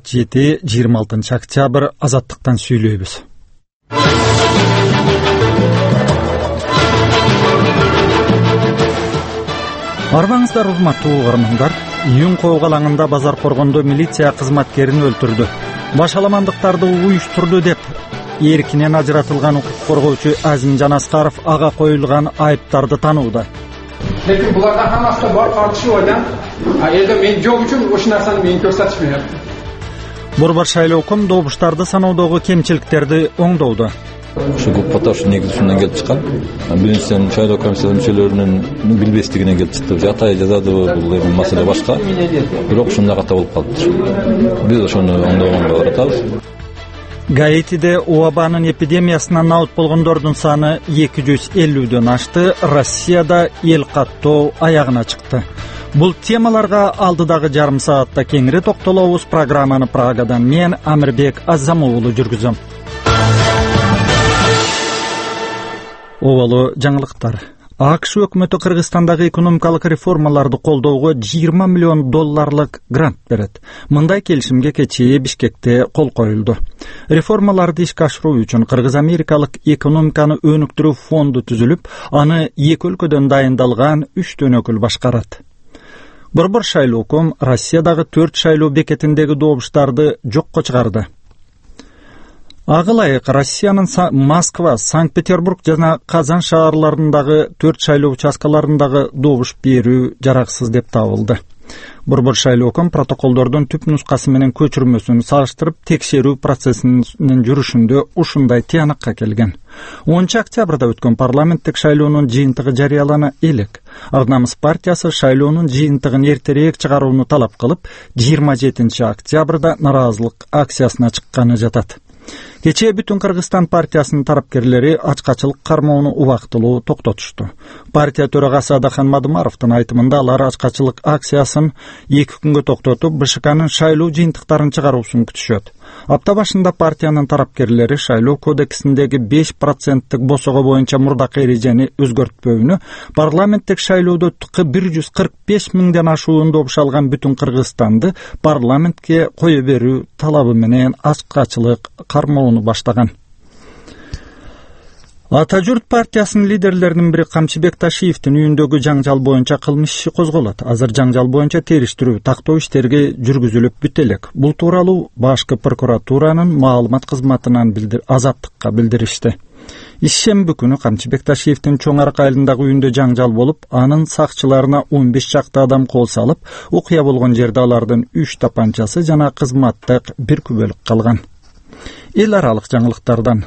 Саат 7, 26 октябрь, Азаттыктан сүйлөйбүз. Арбаңыздар, урматтуу угармандар. Июнь койгалаңында базар коргондо милиция кызматкерин өлтүрдү. Башаламандыктарды уюштурду деп эркинен ажыратылган укук коргоочу Азимжан Аскаров ага коюлган айыптарды таанууда. Lekin bulardan hammasida bor tortishuv o'ydan. Endi men jo'g uchun o'sha narsani men ko'rsatishmayapti. Борбор шайлооком добуштарды саноодогу кемчиликтерди оңдоуду. Şu Gupataş negizisinden gelip çıkan, birincisinden şayloo komisyonu müçelerinin bilbesliğine gelip çıktı. Jatay jazadı bu mesele başka. Bирок şunda hata olup kaldı. Biz de şunu оңдогонго баратабыз. Гаитиде ообанын эпидемиясынан наут болгондордун саны 250дөн ашты. Россияда эл каттоо аягына чыкты. Бул темаларга алдыдагы жарым саатта кеңири токтолобуз. Программаны Прагадан мен Амирбек Азамуулу жүргүзөм. Обалуу жаңылыктар. АКШ өкмөтү Кыргызстандагы экономикалык реформаларды колдоого $20 миллион грант берет. Мындай келишимге кечээ Бишкекте кол коюлду. Реформаларды ишке ашыруу үчүн кыргыз-америкалык экономиканы өнүктүрүү фонду түзүлүп, аны эки өлкөдөн дайындалган 3 өкүл башкарат. Борбор шайлооком Россиядагы 4 шайлоо бекетиндеги добуштарды жокко чыгарды. Агылайык Россиянын Москва, Санкт-Петербург жана Казан шаарларындагы 4 шайлоо участкаларындагы добуш берүү жараксыз деп табылды. Борбор шайлооком протоколдордун түп нускасы менен көчүрмөсүн салыштырып, текшерүү процессинин жүрүшүндө ушундай тыянакка келген. 10 октябрда өткөн парламенттик шайлоонун жыйынтыгы жарыялана элек. Ак Намыс партиясы шайлоонун жыйынтыгын эртерээк чыгарууну талап кылып, 27 октябрда нараазылык акциясына чыкканы жатат. Кечээ Бүтүн Кыргызстан партиясынын тарапкерлери ачкачылык кармоону убактылуу токтотушту. Партия төрагасы Адахан Мадымаровдун айтымында алар ачкачылык акциясын 2 күнгө токтотуп, БШКнын шайлоо жыйынтыктарын чыгаруусун күтүшөт. Апта башында партиянын тарапкерлери шайлоо кодексиндеги 5% босого боюнча мурдакы эрежени өзгөртпөөнү, парламенттик шайлоодо 145 миңден ашуун добуш алган Бүтүн Кыргызстанды парламентке кое берүү талабы менен ачкачылык кармоону баштаган. Ата журт партиясынын лидерлеринин бири Камчыбек Ташиевдин үйүндөгү жаңжал боюнча кылмыш иши козголот. Азыр жаңжал боюнча териштирүү, тактоо иштерги жүргүзүлүп бүт элек. Бул тууралуу башкы прокуратуранын маалымат кызматынан Азаттыкка билдиришти. Ишемби күнү Камчыбек Ташиевдин Чоң Арак айылындагы үйүндө жаңжал болуп, анын сакчыларына 15 чакты адам кол салып, окуя болгон жерде алардын 3 тапанчасы жана кызматтык бир күбөлүк калган. Эл аралык жаңылыктардан.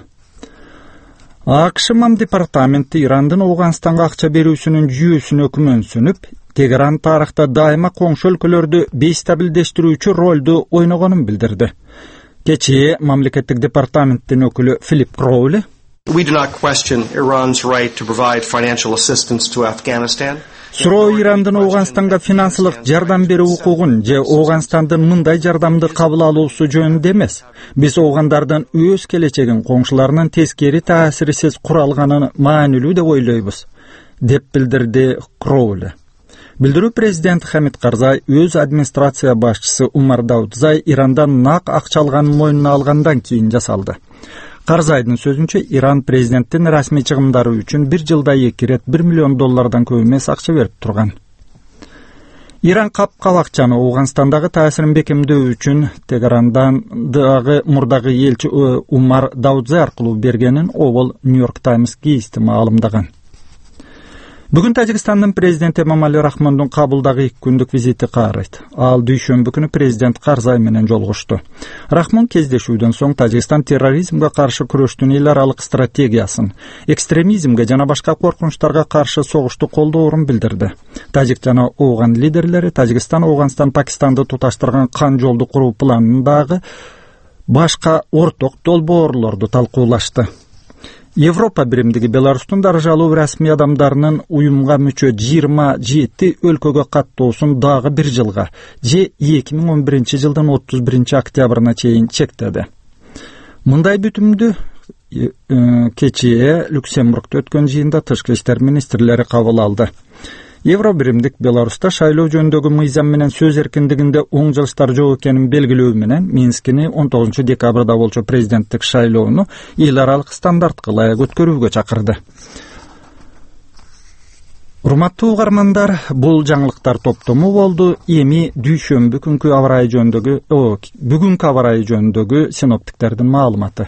АКШ Мам департаменти Ирандын Ооганстанга акча берүүсүнүн жүйөсүнө күмөнсүнүп, Тегеран тарыхта дайыма коңшу өлкөлөрдү бейстабилдештирүүчү ролду ойногонун билдирди. Кечээ мамлекеттик департаменттин өкүлү Филипп Кроули We do not question Iran's right to provide financial assistance to Afghanistan. Суроо Ирандын Ооганстанга финансылык жардам берүү укугун же Ооганстандын мындай жардамды кабыл алуусу жөнүндө эмес. Биз оогандардын өз келечегин коңшуларынын тескери таасирсиз куралганын маанилүү деп ойлойбуз, деп билдирди Кроули. Билдирүү президент Хамид Карзай өз администрация башчысы Умар Даудзай Ирандан нак акча алганын мойнуна алгандан кийин жасалды. Карзайдын сөзүнчө, Иран президенттин расмий чыгымдары үчүн 1 жылда 2 рет $1 миллион көбү эмес акча берип турган. Иран кап-кап акчаны Ооганстандагы таасирин бекемдөө үчүн Тегерандагы мурдагы элчи Умар Даудзай аркылуу бергенин Обол Нью-Йорк Таймс гезити маалымдаган. Бүгүн Тажикстандын президенти Эмомали Рахмондун Кабулдагы 2 күндүк визити каарайт. Ал дүйшөмбү күнү президент Карзай менен жолугушту. Рахмон кездешүүдөн соң Тажикстан терроризмге каршы күрөштүн эл аралык стратегиясын, экстремизмге жана башка коркунучтарга каршы согушту колдоорун билдирди. Тажик жана Ооган лидерлери Тажикстан, Ооганстан, Пакистанды туташтырган кан жолду куруу планындагы башка орток долбоорлорду талкуулашты. Европа биримдиги Беларустун даражалуу расмий адамдарынын уюмга мүчө 27 өлкөгө каттоосун дагы 1 жылга, же 2011 жылдын 31 октябрына чейин чектеди. Мындай бүтүмдү кечээ Люксембургда өткөн жыйында тышкы иштер министрлери кабыл алды. Евробиримдик Беларуста шайлоо жөнүндөгү мыйзам менен сөз эркиндигинде оң жылыштар жок экенин белгилөө менен Минскини 19 декабрда болчу президенттик шайлоону эл аралык стандартка ылайык өткөрүүгө чакырды. Урматтуу угармандар, бул жаңылыктар топтому болду. Эми дүйшөмбү күнкү бүгүнкү аба ырайы жөнүндөгү синоптиктердин маалыматы.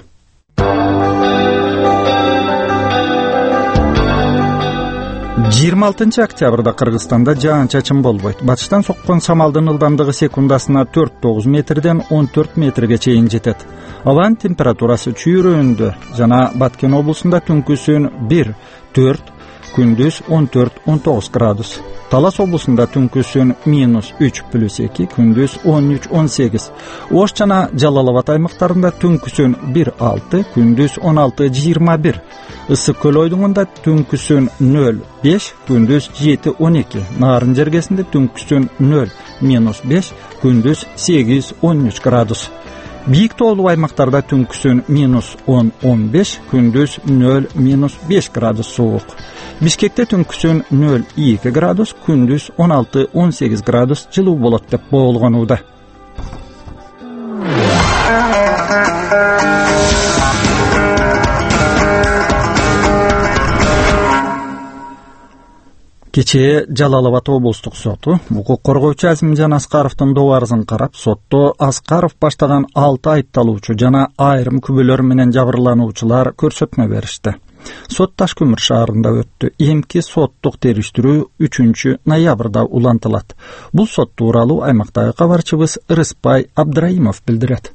26 октябрда Кыргызстанда жаан-чачын болбойт. Батыштан соккон самалдын ылдамдыгы секундасына 4-9 метрден 14 метрге чейин жетет. Абанын температурасы чүйрөндө жана Баткен облусунда түнкүсүн 1-4, күндүз 14-19 градус. Талас облусунда түнкүсүн -3+2, күндүз 13-18. Ош жана Жалал Абад аймактарында түнкүсүн 1-6, күндүз 16-21. Ысык көл ойдуңунда түнкүсүн 0-5, күндүз 7-12. Нарын жергесинде түнкүсүн 0-5, күндүз 8-13 градус. Бийик тоолуу аймактарда түнкүсүн -10-15, күндүз 0-5 градус суук. Бишкекте түнкүсүн 0-2 градус, күндүз 16-18 градус жылуу болот деп болгонууда. Кечээ Жалал Абад облустук соту укук коргоочу Азимжан Аскаровдун добарызын карап, сотто Аскаров баштаган 6 айыпталуучу жана айрым күбөлөр менен жабырлануучулар көрсөтмө беришти. Сот Ташкөмүр шаарында өттү. Эмки соттук териштирүү 3 ноябрда улантылат. Бул сот тууралуу аймактагы кабарчыбыз Рыспай Абдраимов билдирет.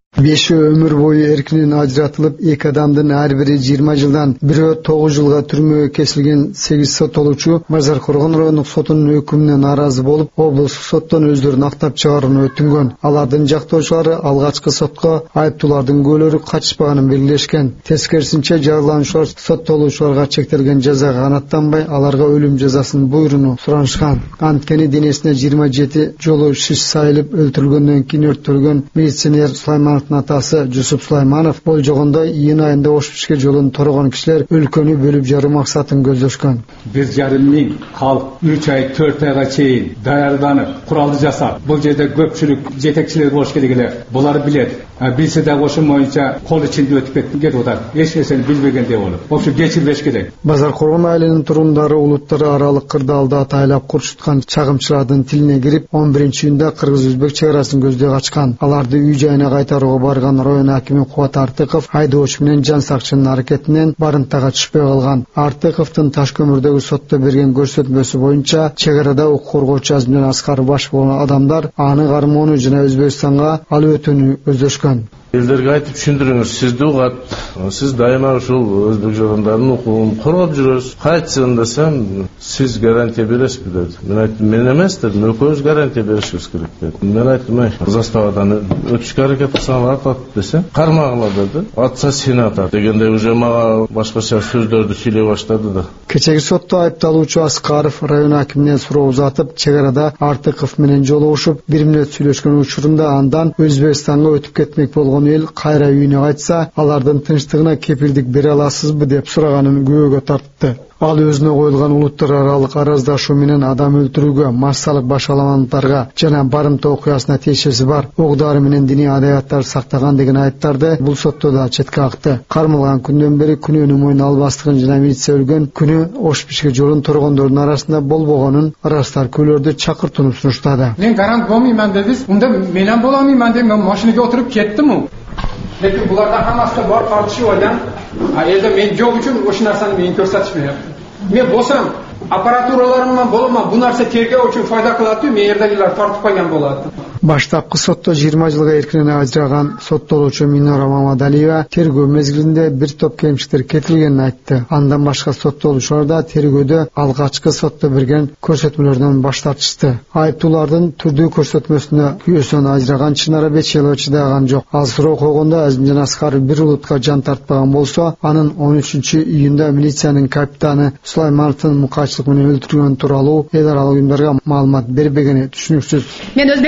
5 өмүр бою эркинен ажыратылып, 2 адамдын ар бири 20 жылдан, бирөө 9 жылга түрмөгө кесилген 8 соттолуучу Базар Коргон райондук сотунун өкүмүнө нааразы болуп, облустук соттон өздөрүн актап чыгарууну өтүнгөн. Алардын жактоочулары алгачкы сотко айыптуулардын көөлөрү качышпаганын белгилешкен. Тескерисинче жабырлануучулар соттолуучуларга чектелген жазага канаттанбай, аларга өлүм жазасын буйруну суранышкан. Анткени денесине 27 жолу шиш сайылып өлтүрүлгөндөн кийин өрттөлгөн милиционер Сулайман атасы Жусуп Сулайманов болжогондо июнь айында Ош-Бишкек жолун торгон кишилер өлкөнү бөлүп жаруу максатын көздөшкөн. 1,5 миң калк 3 ай 4 айга чейин даярданып, куралды жасап, бул жерде көпчүлүк жетекчилер болуш керек эле. Булар билет. Билсе да ошо боюнча кол ичинде өтүп кетип атат. Эч нерсени билбегендей болуп. Ошо кечирбеш керек. Базар Коргон айылынын турундары улуттары аралык кырдаалда атайлап курчуткан чагымчылардын тилине кирип, 11-июнда кыргыз-өзбек чек арасын көздөй ачкан. Аларды үй жайына кайтарууга барган район акими Кубат Артыков айдоочу менен жан сакчынын аракетинен барымтага түшпөй калган. Артыковдун Ташкөмүрдөгү сотто берген көрсөтмөсү боюнча, чек арада укук коргоочу Азимжан Аскаров баш болгон адамдар аны кармоону жана Өзбекстанга алып өтүүнү көздөшкөн. Элдерге айтып түшүндүрүңүз, сизди угат. Сиз дайыма ушул өзбек жарандардын укугун коргоп жүрөсүз. Кайтсын десем, сиз гарантия бересизби деди. Мен айттым, мен эмес дедим, экөөбүз гарантия беришибиз керек деди. Мен айттым, заставадан өтүшкө аракет кылсаңар атат десе, кармагыла деди. Атса сени атат дегенде уже мага башкача сөздөрдү сүйлөй баштады да. Кечеги сотто айыпталуучу Аскаров район акиминен суроо узатып, чек арада Артыков менен жолугушуп, 1 мүнөт сүйлөшкөн учурунда андан Өзбекстанга өтүп кетмек болгон эл кайра үйүнө кайтса, алардын тынчтыгына кепилдик бере аласызбы деп сураганын күбөгө тартты. Ал өзүнө коюлган улуттар аралык араздашуу менен адам өлтүрүүгө, массалык башаламалыктарга жана барымта окуясына тиешеси бар, оқ-дары менен диний адабияттарды сактаган деген айыптарды бул сотто да четке какты. Кармалган күндөн бери күнөөнүн мойнуна албастыгын жана милиция өлгөн күнү Ош-Бишкек жолун торгондордун арасында болбогонун арастар күлөрдү чакыртууну сунуштады. Мен гарант болмойман дедиз, унда менен боло алмайман деп мен машинага отуруп кеттим. Lekin bulardan hammasida bor tortishuv o'ydan. Endi men jo'q uchun o'sha narsani men ko'rsatishmayapti. Men bo'lsam, apparaturalarımdan bo'laman, bu narsa tergov uchun foyda qiladi, men yerdagilar tortib qo'ygan bo'ladi. Баштапкы сотто 20 жылга эркинен ажыраган соттолуучу Минора Мамадалиева тергөө мезгилинде бир топ кемчиликтер кетилгенин айтты. Андан башка соттолуучулар да тергөөдө алгачкы сотто берген көрсөтмөлөрдөн баш тартышты. Айыптуулардын түрдүү көрсөтмөсүнө күйөөсүнөн ажыраган Чынара Бечелова чыдаган жок. Ал суроо койгондо Азимжан Аскаров бир улутка жан тартпаган болсо, анын 13-июнда милициянын капитаны Сулаймановдун мукайчылык менен өлтүргөн тууралуу эл аралык уюмдарга маалымат бербегени түшүнүксүз. Мен өзбектердин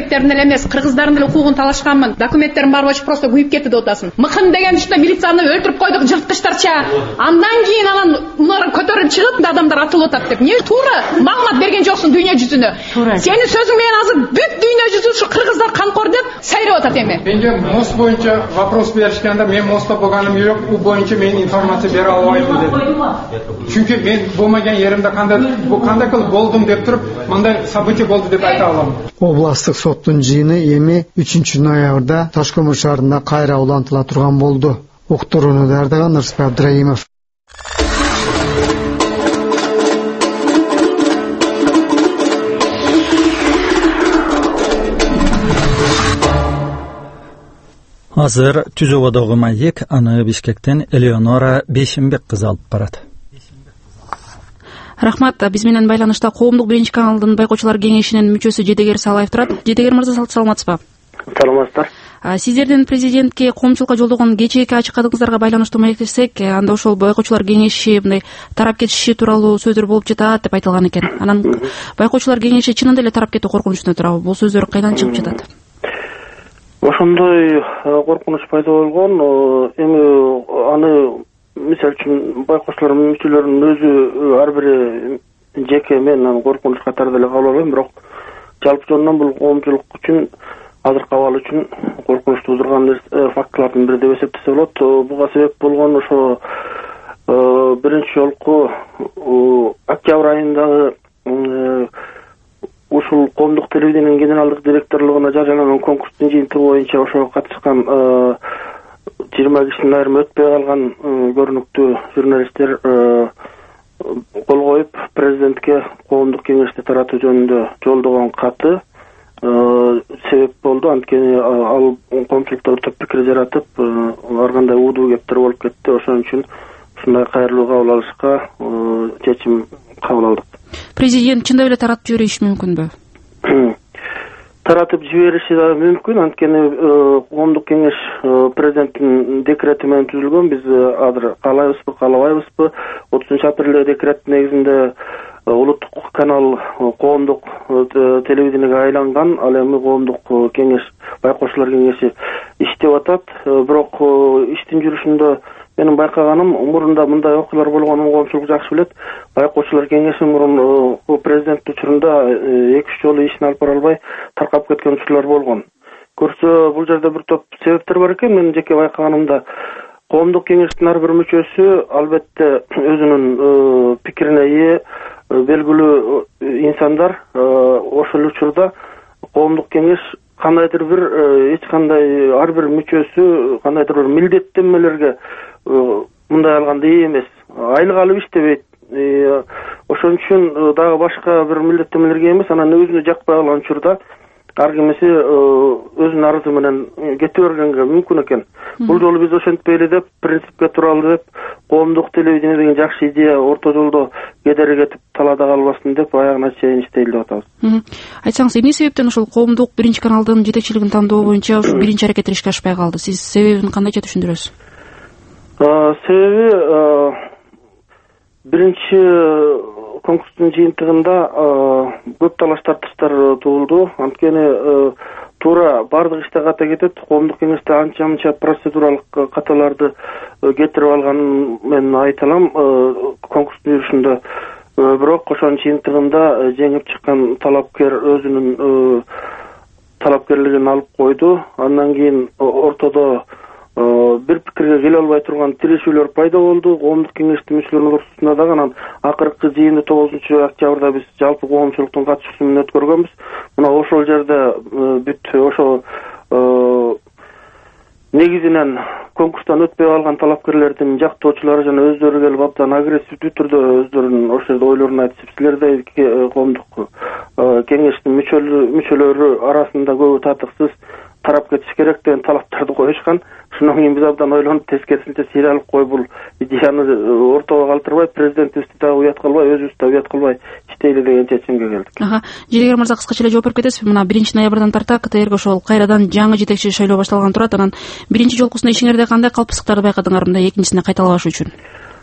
эмес, кыргыздардын деле укугун талашканмын, документтерим бар болчу, просто күйүп кетти деп атасың. Мыкын деген ушундай милицияны өлтүрүп койдук жырткычтарча. Андан кийин анан улар көтөрүлүп чыгып, адамдар атылып атат деп. Не туура маалымат берген жоксуң дүйнө жүзүнө. Сенин сөзүң менен азыр бүт дүйнө жүзү ушу кыргыздар канкор деп сайрап атат эми. Менде мост боюнча вопрос беришкенде мен мостта болганым жок, у боюнча мен информация бере албайм дедим. Чүнки мен болмаган жеримде кандай кылып болдум деп туруп, мындай событие болду деп айта алам. Областык соттун жыйыны эми 3-ноябрда Таш көмүр шаарында кайра улантыла турган болду. Уктурууну даярдаган Нурсипай Абдраимов. Азыр Түзөбодогу маек, аны Бишкектен Элеонора Бешимбек кызы алып барат. Рахмат, биз менен байланышта коомдук биринчи каналдын байкоочулар кеңешинин мүчөсү Жедегер Салаев турат. Жедегер мырза, саламатсызбы? Саламатсыздар. Сиздердин президентке коомчулукка жолдогон кечээки ачык катыңыздарга байланыштуу маектесек, анда ошол байкоочулар кеңеши мындай тарап кетиши тууралуу сөздөр болуп жатат деп айтылган экен. Анан байкоочулар кеңеши чынында эле тарап кетүү коркунучуна турабы? Бул сөздөр кайдан чыгып жатат? Ошондой коркунуч пайда болгон. Эми аны мисалы үчүн байкоочулар мүчөлөрүнүн өзү ар бири жеке мен коркунуч катары деле кабыл албайм, бирок жалпы жонунан бул коомчулук үчүн азыркы абал үчүн коркунуч туудурган фактылардын бири деп эсептесе болот. Буга себеп болгон ошо биринчи жолку октябрь айындагы ушул коомдук телевидениянын генералдык директорлугуна жарыяланган конкурстун жыйынтыгы боюнча ошого катышкан 20 кишинин айрымы өтпөй калган көрүнүктүү журналисттер кол коюп президентке коомдук кеңешти таратуу жөнүндө жолдогон каты себеп болду. Анткени ал коомчулукта топ пикир жаратып, ар кандай уудуу кептер болуп кетти. Ошон үчүн ушундай кайрылуу кабыл алышка чечим кабыл алдык. Президент чындап эле таратып жибериши мүмкүнбү? Таратып жибериши да мүмкүн. Анткени коомдук кеңеш президенттин декрети менен түзүлгөн. Биз азыр каалайбызбы, каалабайбызбы 30-апрелде декрет негизинде улуттук канал коомдук телевидениеге айланган. Ал эми коомдук кеңеш, байкоочулар кеңеши иштеп атат. Бирок иштин жүрүшүндө менин байкаганым, мурунда мындай окуялар болгонун коомчулук жакшы билет. Байкоочулар кеңеши мурун президент учурунда 2-3 жолу ишин алып бара албай таркап кеткен учурлар болгон. Көрсө бул жерде бир топ себептер бар экен. Менин жеке байкаганымда коомдук кеңештин ар бир мүчөсү албетте өзүнүн пикирине ээ белгилүү инсандар. Ошол учурда коомдук кеңеш кандайдыр бир эч кандай ар бир мүчөсү кандайдыр бир милдеттенмелерге мындай алганда ээ эмес. Айлык алып иштебейт. Ошон үчүн дагы башка бир милдеттенмелерге эмес, анан өзүнө жакпай калган учурда ар кимиси өзүнүн арызы менен кете бергенге мүмкүн экен. Бул жолу биз ошентпей эле деп, принципке туралы деп, коомдук телевидение деген жакшы идея орто жолдо кедери кетип талаада калбасын деп аягына чейин иштейли деп атабыз. Айтсаңыз, эмне себептен ошол коомдук биринчи каналдын жетекчилигин тандоо боюнча ушу биринчи аракет ишке ашпай калды? Сиз себебин кандайча түшүндүрөсүз? Себеби биринчи конкурстун жыйынтыгында көп талаш тартыштар туулду. Анткени туура бардык иште ката кетет. Коомдук кеңеште анча процедуралык каталарды кетирип алганын мен айта алам конкурстун жүрүшүндө. Бирок ошонун жыйынтыгында жеңип чыккан талапкер өзүнүн талапкерлигин алып койду. Андан кийин ортодо бир пикирге келе албай турган тирешүүлөр пайда болду. Коомдук кеңештин мүчөлөрүнүн ортосунда дагы анан акыркы жыйынды 9-октябрда биз жалпы коомчулуктун катышуусу менен өткөргөнбүз. Мына ошол жерде бүт ошо негизинен конкурстан өтпөй калган талапкерлердин жактоочулары жана өздөрү келип абдан агрессивдүү түрдө өздөрүнүн ошол жерде ойлорун айтышып, силердей коомдук кеңештин мүчөлөрү арасында көбү татыксыз тарап кетиш керек деген талаптарды коюшкан. Шундан кийин биз абдан ойлонуп, тескерисинче сейралып кой, бул идеяны ортого калтырбай, президентибизди да уят кылбай, өзүбүздү да уят кылбай иштейли деген чечимге келдик. Жедегер мырза, кыскача эле жооп берип кетесизби? Мына 1-ноябрдан тарта КТРге ошол кайрадан жаңы жетекчи шайлоо башталган турат. Анан биринчи жолкусунда ишиңерде кандай калпсыздыктарды байкадыңар мындай экинчисине кайталабаш үчүн?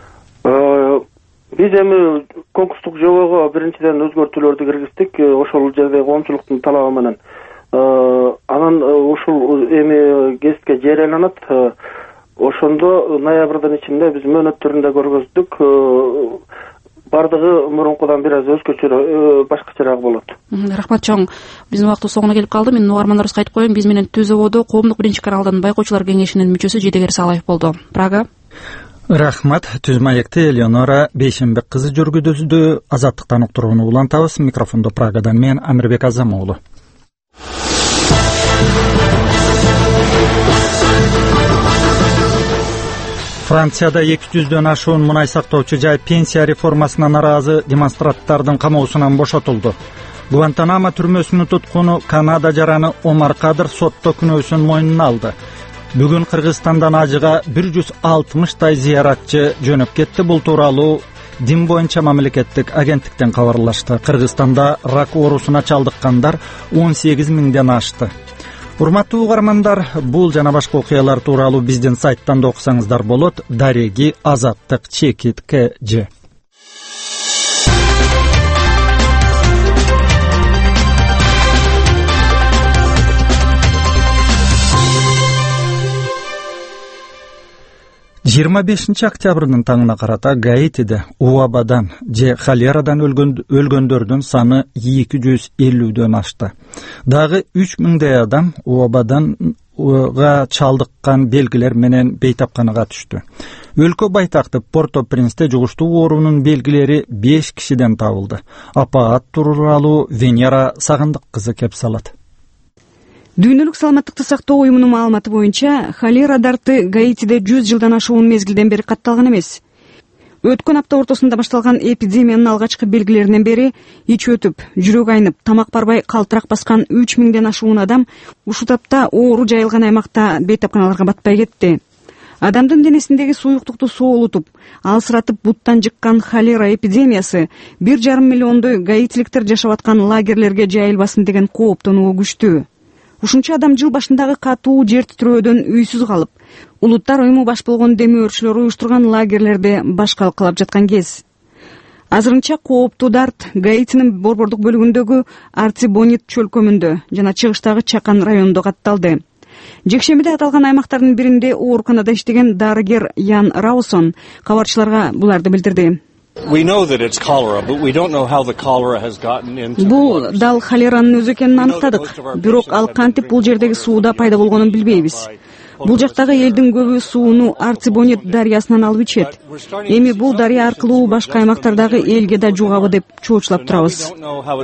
Биз эми конкурстук жобого биринчиден өзгөртүүлөрдү киргиздик. Ошол жерде коомчулуктун талабы менен Анан ушул эми гезитке жарыяланат. Ошондо ноябрдын ичинде биз мөөнөттөрүндө көргөздүк. Бардыгы мурункудан бир аз өзгөчө, башкачараак болот. Рахмат чоң. Биздин убактыбыз соңуна келип калды. Мен угармандарыбызга айтып коеюн, биз менен Түз Ободо коомдук биринчи каналдын байкоочулар кеңешинин мүчөсү Жедегер Салаев болду. Прага. Рахмат. Түз маекти Элеонора Бейшенбек кызы жүргүздү. Азаттыктан уктурууну улантабыз. Микрофондо Прагадан мен Амирбек Азамоğlu. Францияда 200дөн ашуун мунай сактоочу жай пенсия реформасына наразы демонстранттардын камоосунан бошотулду. Гуантанамо түрмөсүнүн туткуну Канада жараны Омар Кадыр сотто күнөөсүн мойнуна алды. Бүгүн Кыргызстандан ажыга 160 зыяратчы жөнөп кетти. Бул тууралуу дин боюнча мамлекеттик агенттиктен кабарлашты. Кыргызстанда рак оорусуна чалдыккандар 18 миңден ашты. Урматтуу угармандар, бул жана башка окуялар тууралуу биздин сайттан да окусаңыздар болот. Дареги Азаттык Чекит КЖ. жыйырма 25 октябрдын таңына карата Гаитиде убабадан же холерадан өлгөндөрдүн саны 250дөн ашты. Дагы 3000 адам убабадан чалдыккан белгилер менен бейтапканага түштү. Өлкө байтакты Порто-Принсте жугуштуу оорунун белгилери 5 кишиден табылды. Апаат тууралуу Венера Сагындык кызы кеп салат. Дүйнөлүк саламаттыкты сактоо уюмунун маалыматы боюнча, холера дарты Гаитиде 100 жылдан ашуун мезгилден бери катталган эмес. Өткөн апта ортосунда башталган эпидемиянын алгачкы белгилеринен бери ич өтүп, жүрөк айнып, тамак барбай калтырак баскан 3000ден ашуун адам ушул тапта оору жайылган аймакта бейтапканаларга батпай кетти. Адамдын денесиндеги суюктукту соолутуп, алсыратып буттан жыккан холера эпидемиясы 1,5 миллиондой гаитиликтер жашап аткан лагерлерге жайылбасын деген кооптонуу күчтүү. Ушунча адам жыл башындагы катуу жер титирөөдөн үйсүз калып, улуттар уюму баш болгон демөө өрчүлөр уюштурган лагерлерде баш калкалап жаткан кез. Азырынча кооптуу дарт Гаитинин борбордук бөлүгүндөгү Артибонит чөлкөмүндө жана чыгыштагы Чакан районунда катталды. Жекшембиде аталган аймактардын биринде ооруканада иштеген дарыгер Ян Раусон кабарчыларга буларды билдирди. Бул дал холеранын өзү экенин аныктадык, бирок ал кантип бул жердеги сууда пайда болгонун билбейбиз. Бул жактагы элдин көбү сууну Артибонит дарыясынан алып ичет. Эми бул дарыя аркылуу башка аймактардагы элге да жугабы деп чоочулап турабыз.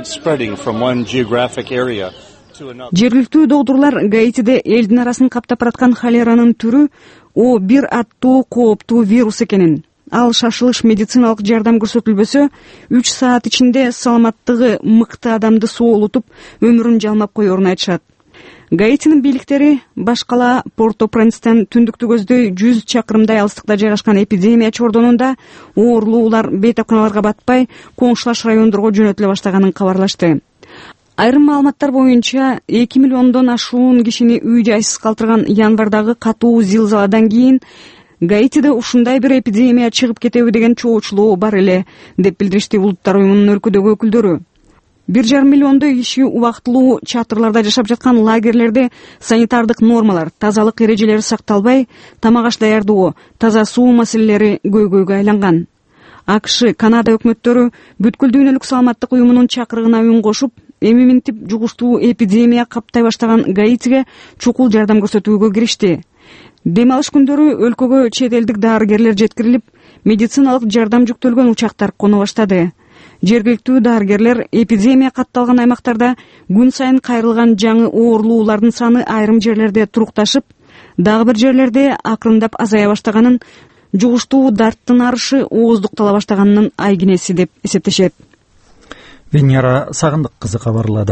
Жергиликтүү доктурлар Гаитиде элдин арасын каптап бараткан холеранын түрү О1 аттуу кооптуу вирус экенин, ал шашылыш медициналык жардам көрсөтүлбөсө 3 саат ичинде саламаттыгы мыкты адамды соолутуп, өмүрүн жалмап коерун айтышат. Гаитинин бийликтери башкала Порто-Принстен түндүктү көздөй 100 чакырымдай алыстыкта жайгашкан эпидемия чордонунда оорулуулар бейтапканаларга батпай, коңшулаш райондорго жөнөтүлө баштаганын кабарлашты. Айрым маалыматтар боюнча 2 миллиондон ашуун кишини үй жайсыз калтырган январдагы катуу зилзаладан кийин Гаитиде ушундай бир эпидемия чыгып кетеби деген чоочулоо бар эле, деп билдиришти улуттар уюмунун өлкөдөгү өкүлдөрү. 1,5 миллиондой киши убактылуу чатырларда жашап жаткан лагерлерде санитардык нормалар, тазалык эрежелери сакталбай, тамак аш даярдоо, таза суу маселелери көйгөйгө айланган. АКШ, Канада өкмөттөрү бүткүл дүйнөлүк саламаттык уюмунун чакырыгына үн кошуп, эми минтип жугуштуу эпидемия каптай баштаган Гаитиге чукул жардам көрсөтүүгө киришти. Дем алыш күндөрү өлкөгө чет элдик дарыгерлер жеткирилип, медициналык жардам жүктөлгөн учактар коно баштады. Жергиликтүү дарыгерлер эпидемия катталган аймактарда күн сайын кайрылган жаңы оорулуулардын саны айрым жерлерде турукташып, дагы бир жерлерде акырындап азая баштаганын, жугуштуу дарттын арышы ооздуктала баштаганынын айгинеси деп эсептешет. Венера Сагындык кызы кабарлады.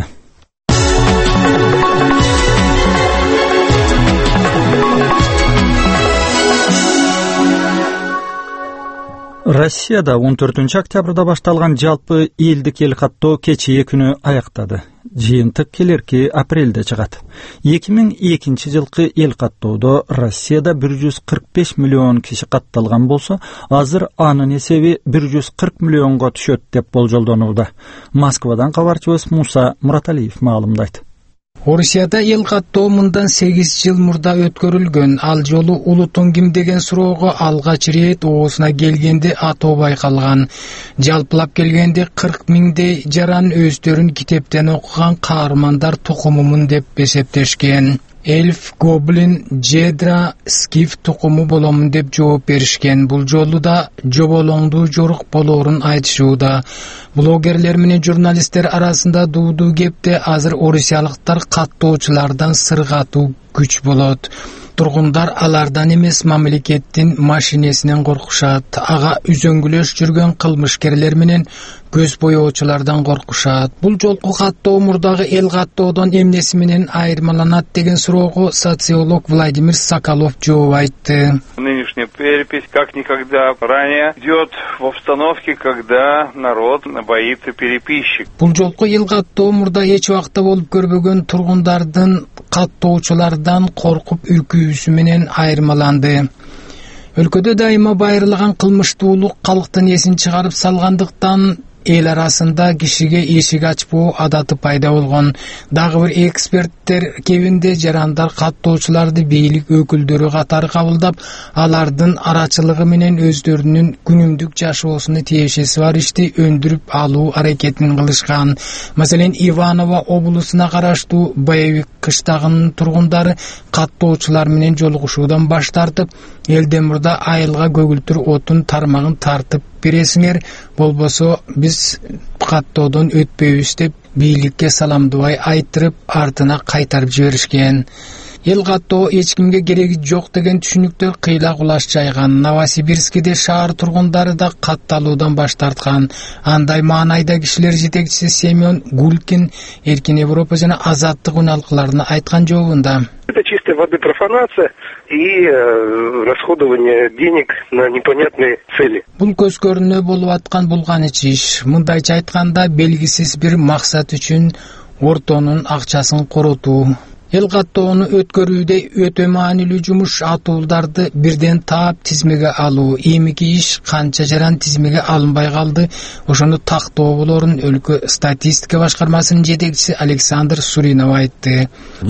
Россияда 14 октябрда башталган жалпы элдик эл каттоо кечээ күнү аяктады. Жыйынтык келерки апрелде чыгат. 2002 жылкы эл каттоодо Россияда 145 миллион киши катталган болсо, азыр анын эсеби 140 миллионго түшөт деп болжолдонууда. Москвадан кабарчыбыз Муса Мураталиев маалымдайт. Орусияда эл каттоо мындан 8 жыл мурда өткөрүлгөн. Ал жолу улутун ким деген суроого алгач рет оосуна келгенде атоо байкалган. Жалпылап келгенде 40 миңдей жаран өздөрүн китептен окуган каармандар тукумумун деп эсептешкен. Эльф, гоблин, жедра, скиф тукуму боломун деп жооп беришкен. Бул жолу да жоболоңдуу жорук болоорун айтышууда. Блогерлер менен журналисттер арасында дуудуу кепте азыр орусиялыктар каттоочулардан сыргатуу күч болот. Тургундар алардан эмес мамлекеттин машинесинен коркушат. Ага үзөңгүлөш жүргөн кылмышкерлер менен көз боёочулардан коркушат. Бул жолку каттоо мурдагы эл каттоодон эмнеси менен айырмаланат деген суроого социолог Владимир Соколов жооп айтты. Нынешняя перепись как никогда ранее идет в обстановке, когда народ боится переписчик. Бул жолку эл каттоо мурда эч убакта болуп көрбөгөн тургундардын каттоочулардан коркуп үркүүсү менен айырмаланды. Өлкөдө дайыма байырлаган кылмыштуулук калктын эсин чыгарып салгандыктан эл арасында кишиге эшик ачпоо адаты пайда болгон. Дагы бир эксперттер кебинде жарандар каттоочуларды бийлик өкүлдөрү катары кабылдап, алардын арачылыгы менен өздөрүнүн күнүмдүк жашоосуна тиешеси бар ишти өндүрүп алуу аракетин кылышкан. Маселен, Иваново облусуна караштуу Боевик кыштагынын тургундары каттоочулар менен жолугушуудан баш тартып, элден мурда айылга көгүлтүр отун тармагын тартып бересиңер, болбосо биз каттоодон өтпөйбүз деп бийликке саламдыбай айтырып, артына кайтарып жиберишкен. Эл каттоо эч кимге кереги жок деген түшүнүктөр кыйла кулаш жайган. Новосибирскиде шаар тургундары да катталуудан баш тарткан. Андай маанайда кишилер жетекчиси Семен Гулькин Эркин Европа жана Азаттык уналкыларына айткан жообунда. Это чистой воды профанация и расходование денег на непонятные цели. Бул көз көрүнө болуп аткан булганыч иш. Мындайча айтканда, белгисиз бир максат үчүн ортонун акчасын коротуу. Эл каттоону өткөрүүдө өтө маанилүү жумуш атуулдарды бирден таап тизмеге алуу. Эмики иш канча жаран тизмеге алынбай калды, ошону тактоо болорун өлкө статистика башкармасынын жетекчиси Александр Суринов айтты.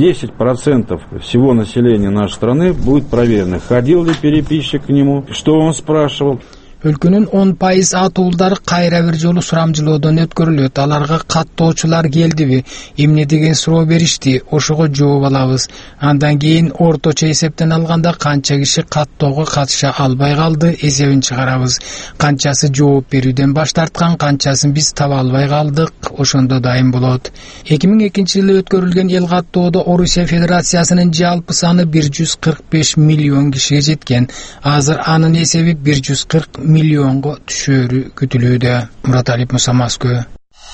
10% всего населения нашей страны будет проверено. Ходил ли переписчик к нему, что он спрашивал. Өлкөнүн 10% атуулдары кайра бир жолу сурамжылоодон өткөрүлөт. Аларга каттоочулар келдиби, эмне деген суроо беришти, ошого жооп алабыз. Андан кийин орточо эсептен алганда канча киши каттоого катыша албай калды эсебин чыгарабыз. Канчасы жооп берүүдөн баш тарткан, канчасын биз таба албай калдык, ошондо дайым болот. 2002 жылы өткөрүлгөн эл каттоодо Орусия Федерациясынын жалпы саны 145 миллион кишиге жеткен. Азыр анын эсеби 140 миллионго түшөрү күтүлүүдө. Мураталип Муса, Москва.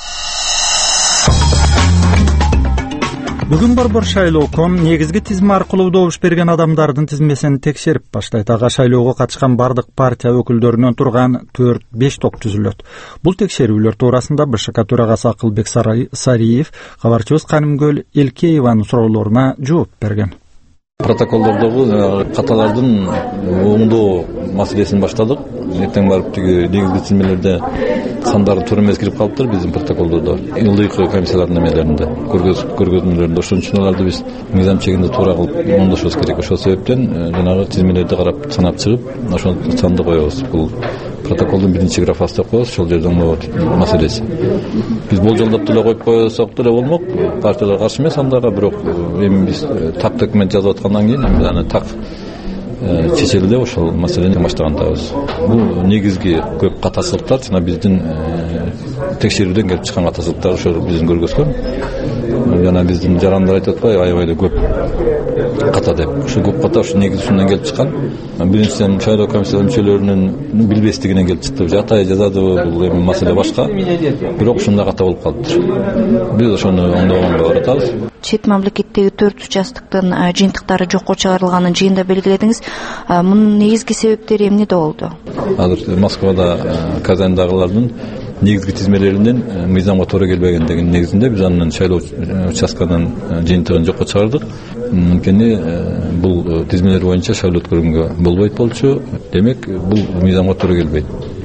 Бүгүн борбор шайлооком негизги тизме аркылуу добуш берген адамдардын тизмесин текшерип баштайт. Ага шайлоого катышкан бардык партия өкүлдөрүнөн турган 4-5 топ түзүлөт. Бул текшерүүлөр туурасында БШК төрагасы Акылбек Сариев кабарчыбыз Канымгөл Элкееванын суроолоруна жооп берген. Протоколдордогу каталардын оңдоо маселесин баштадык. Эртең барып тиги негизги тизмелерде сандары туура эмес кирип калыптыр биздин протоколдордо. Ылдыйкы комиссиялардын эмелеринде, көргөзмөлөрүндө. Ошон үчүн аларды биз мыйзам чегинде туура кылып оңдошубуз керек. Ошол себептен жанагы тизмелерди карап санап чыгып, ошол санды коебуз. Бул протоколдун биринчи графасы деп коебуз, ошол жерде оңдоо маселеси. Биз болжолдоп деле коюп койсок деле болмок. Партиялар каршы эмес андайга, бирок эми биз так документ жазып аткандан кийин аны так чечелде ошол маселени баштагандабыз. Бул негизги көп катасылыктар жана биздин текшерүүдөн келип чыккан катасылыктар ошол биздин көргөзгөн. Жана биздин жарандар айтып атпайбы, аябай эле көп ката деп. Ошол көп ката ошо негизинен келип чыккан. Биринчиден шайлоо комиссиясынын мүчөлөрүнүн билбестигинен келип чыкты. Жатай жазадыбы, бул эми маселе башка. Бирок ушундай ката болуп калыптыр. Биз ошону оңдогонго баратабыз. Чет мамлекеттеги 4 участоктун жыйынтыктары жокко чыгарылганын жыйында белгиледиңиз. Мунун негизги себептери эмнеде болду? Азыр Москвада, Казандагылардын негизги тизмелеринен мыйзамга туура келбегендигинин негизинде биз анын шайлоо участканын жыйынтыгын жокко чыгардык. Анткени бул тизмелер боюнча шайлоо өткөргөнгө болбойт болчу. Демек, бул мыйзамга туура келбейт.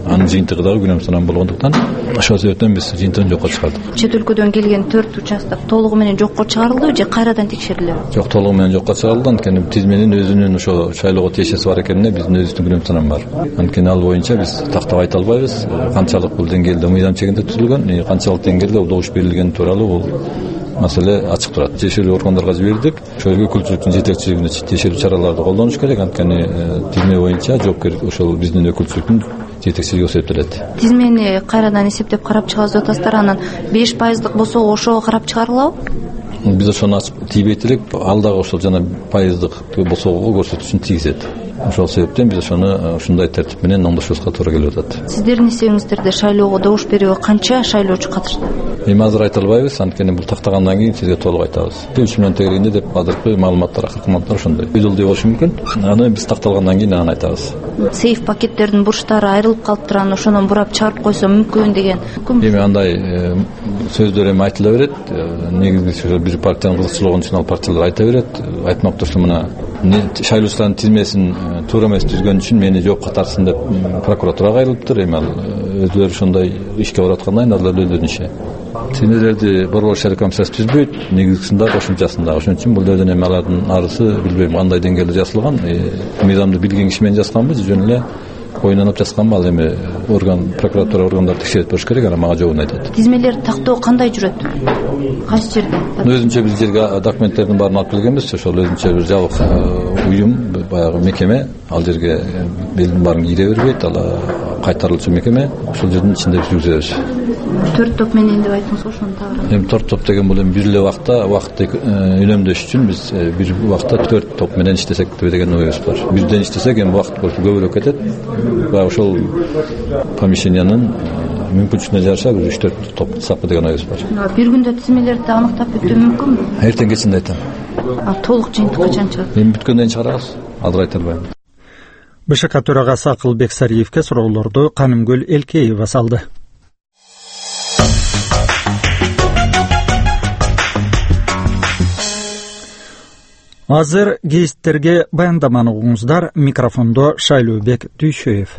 анын жыйынтыгы дагы күнөм санам болгондуктан ошол себептен биз жыйынтыгын жокко чыгардык. Чет өлкөдөн келген 4 участок толугу менен жокко чыгарылды же кайрадан текшерилеби? Жок, толугу менен жокко чыгарылды. Анткени тизменин өзүнүн ошо шайлоого тиешеси бар экенине биздин өзүбүздүн күнөм санам бар. Анткени ал боюнча биз тактап айта албайбыз. Канчалык бул деңгээлде мыйзам чегинде түзүлгөн, канчалык деңгээлде добуш берилгени тууралуу бул маселе ачык турат. Тиешелүү органдарга жибердик. Ошол өкүлчүлүктүн жетекчилигине тиешелүү чараларды колдонуш керек. Анткени тизме боюнча жоопкер ошол биздин өкүлчүлүктүн жетекчилиги эсептелет. Тизмени кайрадан эсептеп карап чыгабыз деп атасыздар. Анан 5% болсо ошого карап чыгарылабы? Биз ошону ачып тийбейт элек. Ал дагы ошол жана пайыздык болсого көрсөтүүсүн тийгизет. Ошол себептен биз ошону ушундай тертип менен оңдошубузга туура келип атат. Сиздердин эсебиңиздерде шайлоого добуш берүүгө канча шайлоочу катышты? Эми азыр айта албайбыз, анткени бул тактагандан кийин сизге толук айтабыз. 3 миллион тегерегинде деп азыркы маалыматтар, акыркы маалыматтар ошондой. Бизилде болушу мүмкүн. Аны биз такталгандан кийин аны айтабыз. Сейф пакеттердин бурчтары айрылып калыптыр, аны ошондон бурап чыгарып койсо мүмкүн деген. Эми андай сөздөр эми айтыла берет. Негизги бир партиянын кызыкчылыгы үчүн ал партиялар айта берет. Айтмак турсу мына шайлоочулардын тизмесин туура эмес түзгөн үчүн мени жоопко тартсын деп прокуратурага кайрылыптыр. Эми ал өзүлөрү ошондой ишке бараткандан кийин алар өздөрүнүн иши. Тизмелерди борбор шайлоо комиссиясы түзбөйт, негизгисинде кошумчасында. Ошон үчүн бул жерден эми алардын арысы билбейм кандай деңгээлде жазылган. Мыйзамды билген киши менен жазганбы, жөн эле ойлонуп жазганбы, ал эми орган, прокуратура органдары текшерип көрүш керек, анан мага жообун айтат. Тизмелерди тактоо кандай жүрөт? Кайсы жерде? Өзүнчө биз жерге документтердин баарын алып келгенбиз, ошол өзүнчө бир жабык уюм, баягы мекеме, ал жерге элдин баарын кире бербейт, ал кайтарылчу мекеме, ошол жердин ичинде жүргүзөбүз. 4 топ менен деп айттыңыз, ошону тагыраа. Эми 4 топ деген бул эми бир эле убакытты үнөмдөш үчүн биз бир убакытта 4 топ менен иштесек деген оюбуз бар. Бирден иштесек эми убакыт көбүрөөк кетет. Баягы ошол помещениянын мүмкүнчүлүгүнө жараша бир 3-4 топ кылсакпы деген оюбуз бар. Бир күндө тизмелерди аныктап бүтүү мүмкүнбү? Эртең кечинде айтам. Толук жыйынтык качан чыгат? Эми бүткөндөн кийин чыгарабыз. Азыр айта албайм. БШК төрагасы Акылбек Сариевке суроолорду Канымгүл Элкеева салды. Азыр гезиттерге баяндаманы угуңуздар. Микрофондо Шайлообек Дүйшөев.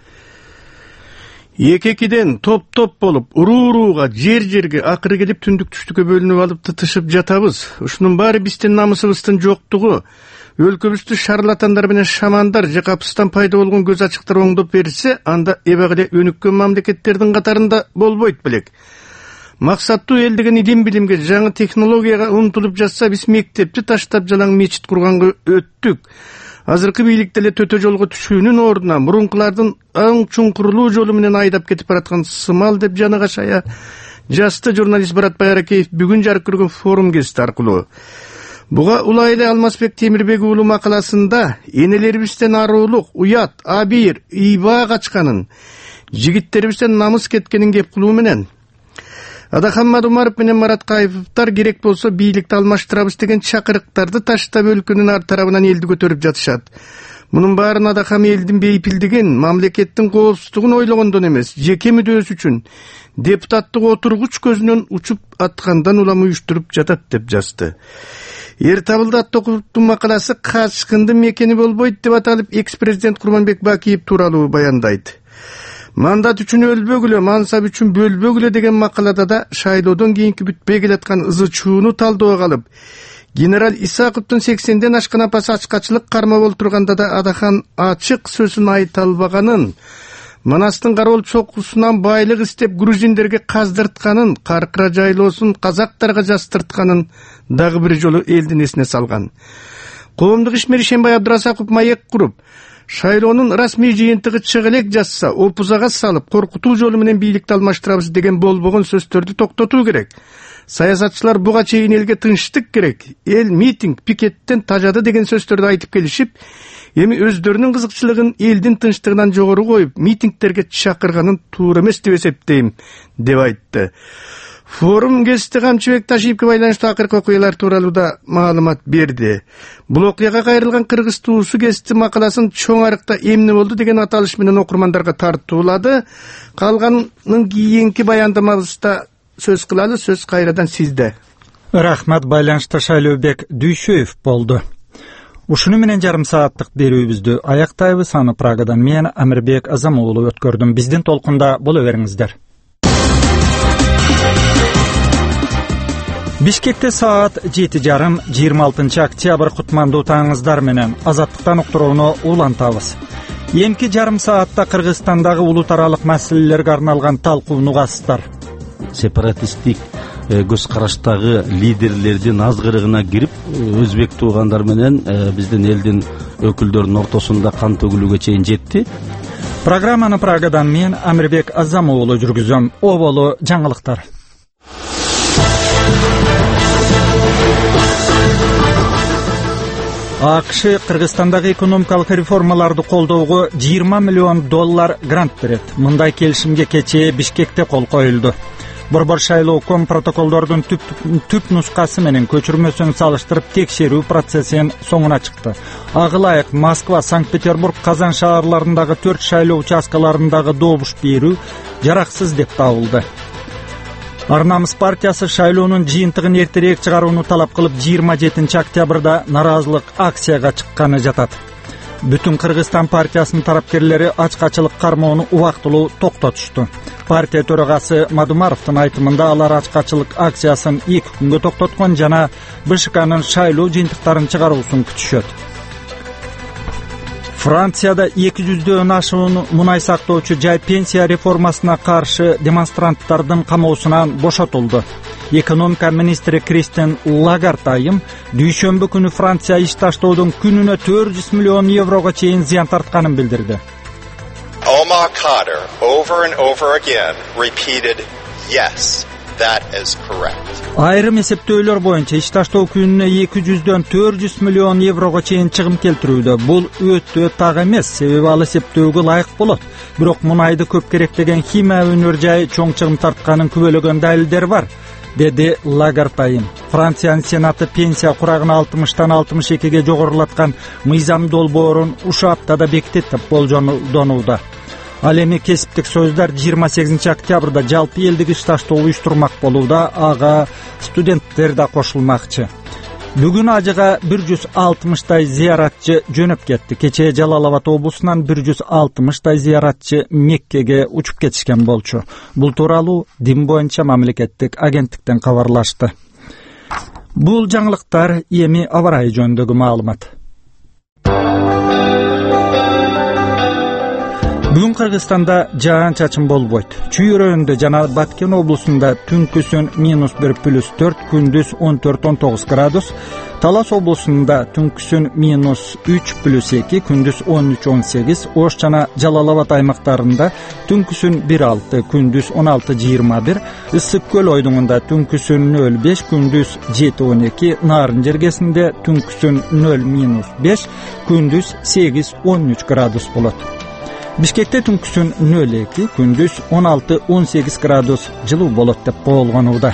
Эки-экиден топ-топ болуп, уруу-урууга, жер-жерге, акыры келип түндүк-түштүккө бөлүнүп алып тытышып жатабыз. Ушунун баары биздин намысыбыздын жоктугу, өлкөбүздү шарлатандар менен шамандар жакапыстан пайда болгон көз ачыктар оңдоп берсе, анда эбак эле өнүккөн мамлекеттердин катарында болбойт белек. Максаттуу эл деген илим билимге, жаңы технологияга умтулуп жатса, биз мектепти таштап жалаң мечит курганга өттүк. Азыркы бийликте эле төтө жолго түшүүнүн ордуна мурункулардын аң чуңкурлуу жолу менен айдап кетип бараткан сымал деп жаныга шая жасты журналист Барат Байракеев бүгүн жарык көргөн форум гезити аркылуу. Буга Улайлы Алмазбек Темирбек уулу макаласында энелерибизден аруулук, уят, абийир, ийбаа качканын, жигиттерибизден намыс кеткенин кеп кылуу менен Адахан Мадумаров менен Марат Кайыповдор керек болсо бийликти алмаштырабыз деген чакырыктарды таштап өлкөнүн ар тарабынан элди көтөрүп жатышат. Мунун баарын Адахан элдин бейпилдигин, мамлекеттин коопсуздугун ойлогондон эмес, жеке мүдөөсү үчүн депутаттык отургуч көзүнөн учуп аткандан улам уюштуруп жатат деп жазды. Эртабылда Токовдун макаласы качкындын мекени болбойт деп аталып, экс-президент Курманбек Бакиев тууралуу баяндайт. Мандат үчүн өлбөгүлө, мансап үчүн бөлбөгүлө деген макалада да шайлоодон кийинки бүтпөй келаткан ызы-чууну талдоого алып, генерал Исаковдун 80ден ашкан апасы ачкачылык кармап олтурганда да Адахан ачык сөзүн айта албаганын, Манастын Кароол чокусунан байлык истеп грузиндерге каздыртканын, Каркыра жайлоосун казактарга жастыртканын дагы бир жолу элдин эсине салган. Коомдук ишмер Ишенбай Абдырасаков маек куруп, шайлоонун расмий жыйынтыгы чыга элек жазса, опузага салып, коркутуу жолу менен бийликти алмаштырабыз деген болбогон сөздөрдү токтотуу керек. Саясатчылар буга чейин элге тынчтык керек, эл митинг, пикеттен тажады деген сөздөрдү айтып келишип, эми өздөрүнүн кызыкчылыгын элдин тынчтыгынан жогору коюп, митингтерге чакырганын туура эмес деп эсептейм, деп айтты. Форум гезити Камчыбек Ташиевке байланыштуу акыркы окуялар тууралуу да маалымат берди. Бул окуяга кайрылган кыргыз туусу гезити макаласын чоң арыкта эмне болду деген аталыш менен окурмандарга тартуулады. Калганын кийинки баяндамабызда сөз кылалы, сөз кайрадан сизде. Рахмат, байланышта Шайлообек Дүйшөев болду. Ушуну менен жарым сааттык берүүбүздү аяктайбыз. Аны Прагадан мен Амирбек Азам уулу өткөрдүм. Биздин толкунда боло бериңиздер. Бишкекте саат 7:30 26 октябрь кутмандуу таңыңыздар менен Азаттыктан уктурууну улантабыз. Эмки жарым саатта Кыргызстандагы улут аралык маселелерге арналган талкууну угасыздар. Сепаратисттик көз караштагы лидерлердин азгырыгына кирип, өзбек туугандар менен биздин элдин өкүлдөрүнүн ортосунда кан төгүлүүгө чейин жетти. Программаны Прагадан мен Амирбек Азам уулу жүргүзөм. Оболу жаңылыктар. АКШ Кыргызстандагы экономикалык реформаларды колдоого $20 миллион грант берет. Мындай келишимге кечээ Бишкекте кол коюлду. Борбор шайлоо-ком протоколдордун түп нускасы менен көчүрмөсүн салыштырып текшерүү процессинин соңуна чыкты. Ага ылайык Москва, Санкт-Петербург, Казан шаарларындагы 4 шайлоо участкаларындагы добуш берүү жараксыз деп табылды. Арнамыз партиясы шайлоонун жыйынтыгын эртерээк чыгарууну талап кылып 27 октябрда наразылык акцияга чыкканы жатат. Бүтүн Кыргызстан партиясынын тарапкерлери ачкачылык кармоону убактылуу токтотушту. Партия төрагасы Мадумаровдун айтымында алар ачкачылык акциясын 2 күнгө токтоткон жана БШКнын шайлоо жыйынтыктарын чыгаруусун күтүшөт. Францияда 200дөн ашуун мунай сактоочу жай пенсия реформасына каршы демонстранттардын камоосунан бошотулду. Экономика министри Кристин Лагард айым дүйшөмбү күнү Франция иш таштоодун күнүнө €400 миллион чейин зыян тартканын билдирди. Omar Khadr over and over again repeated, yes, that is correct. Айрым эсептөөлөр боюнча иш таштоо күнүнө 200дөн €400 миллион чыгым келтирүүдө. Бул өтө так эмес, себеби ал эсептөөгө ылайык болот. Бирок мунайды көп керектеген химия өнөр жай чоң чыгым тартканын күбөлөгөн далилдер бар, деди Лагард айым. Франциянын сенаты пенсия курагын 60тан 62ге жогорулаткан мыйзам долбоорун ушул аптада бекитет деп болжонууда. Ал эми кесиптик сөздөр 28 октябрда жалпы элдик иш таштоо уюштурмак болууда. Ага студенттер да кошулмакчы. Бүгүн ажыга 160 зыяратчы жөнөп кетти. Кечээ Жалал-Абад облусунан 160 зыяратчы Меккеге учуп кетишкен болчу. Бул тууралуу дин боюнча мамлекеттик агенттиктен кабарлашты. Бул жаңылыктар эми аба ырайы жөнүндөгү маалымат. Бүгүн Кыргызстанда жаан-чачын болбойт. Чүй районунда жана Баткен облусунда түнкүсүн -1+4, күндүз 14-19 градус. Талас облусунда түнкүсүн -3+2, күндүз 13-18. Ош жана Жалал-Абад аймактарында түнкүсүн 1-6, күндүз 16-21. Ысык көл ойдуңунда түнкүсүн 0-5, күндүз 7-12. Нарын жергесинде түнкүсүн 0-5, күндүз 8-13 градус болот. Бишкекте түнкүсүн 0-2, күндүз 16-18 градус жылуу болот деп коолгонууда.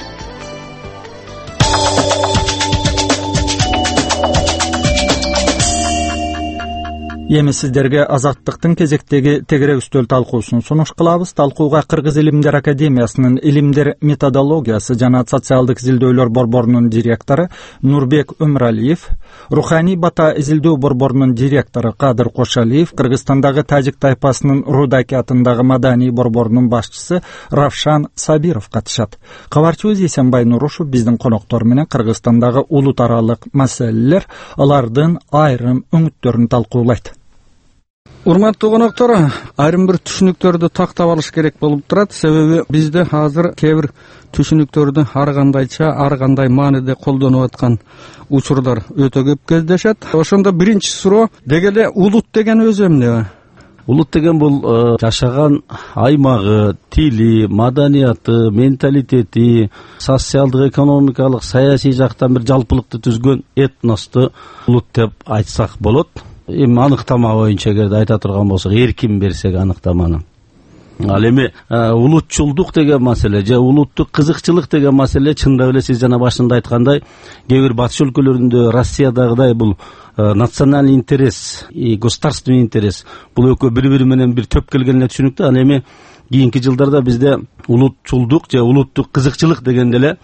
Эми сиздерге Азаттыктын кезектеги тегерек үстөл талкуусун сунуш кылабыз. Талкууга Кыргыз Илимдер Академиясынын илимдер методологиясы жана социалдык изилдөөлөр борборунун директору Нурбек Өмүралиев, Руханий бата изилдөө борборунун директору Кадыр Кошалиев, Кыргызстандагы тажик тайпасынын Рудаки атындагы маданий борборунун башчысы Равшан Сабиров катышат. Кабарчыбыз Эсенбай Нурушев биздин коноктор менен Кыргызстандагы улут аралык маселелер, алардын айрым үмүттөрүн талкуулайт. Урматтуу коноктор, айрым бир түшүнүктөрдү тактап алыш керек болуп турат. Себеби бизде азыр кээ бир түшүнүктөрдү ар кандай мааниде колдонуп аткан учурлар өтө көп кездешет. Ошондо биринчи суроо, деги эле улут деген өзү эмне? Улут деген бул жашаган аймагы, тили, маданияты, менталитети, социалдык, экономикалык, саясий жактан бир жалпылыкты түзгөн этносту улут деп айтсак болот. Эми аныктама боюнча эгерде айта турган болсок, эркин берсек аныктаманы. Ал эми улутчулдук деген маселе же улуттук кызыкчылык деген маселе чындап эле сиз жана башында айткандай, кээ бир батыш өлкөлөрүндө, Россиядагыдай бул национальный интерес и государственный интерес бул экөө бири-бири менен бир төп келген эле түшүнүктө. Ал эми кийинки жылдарда бизде улутчулдук же улуттук кызыкчылык дегенде эле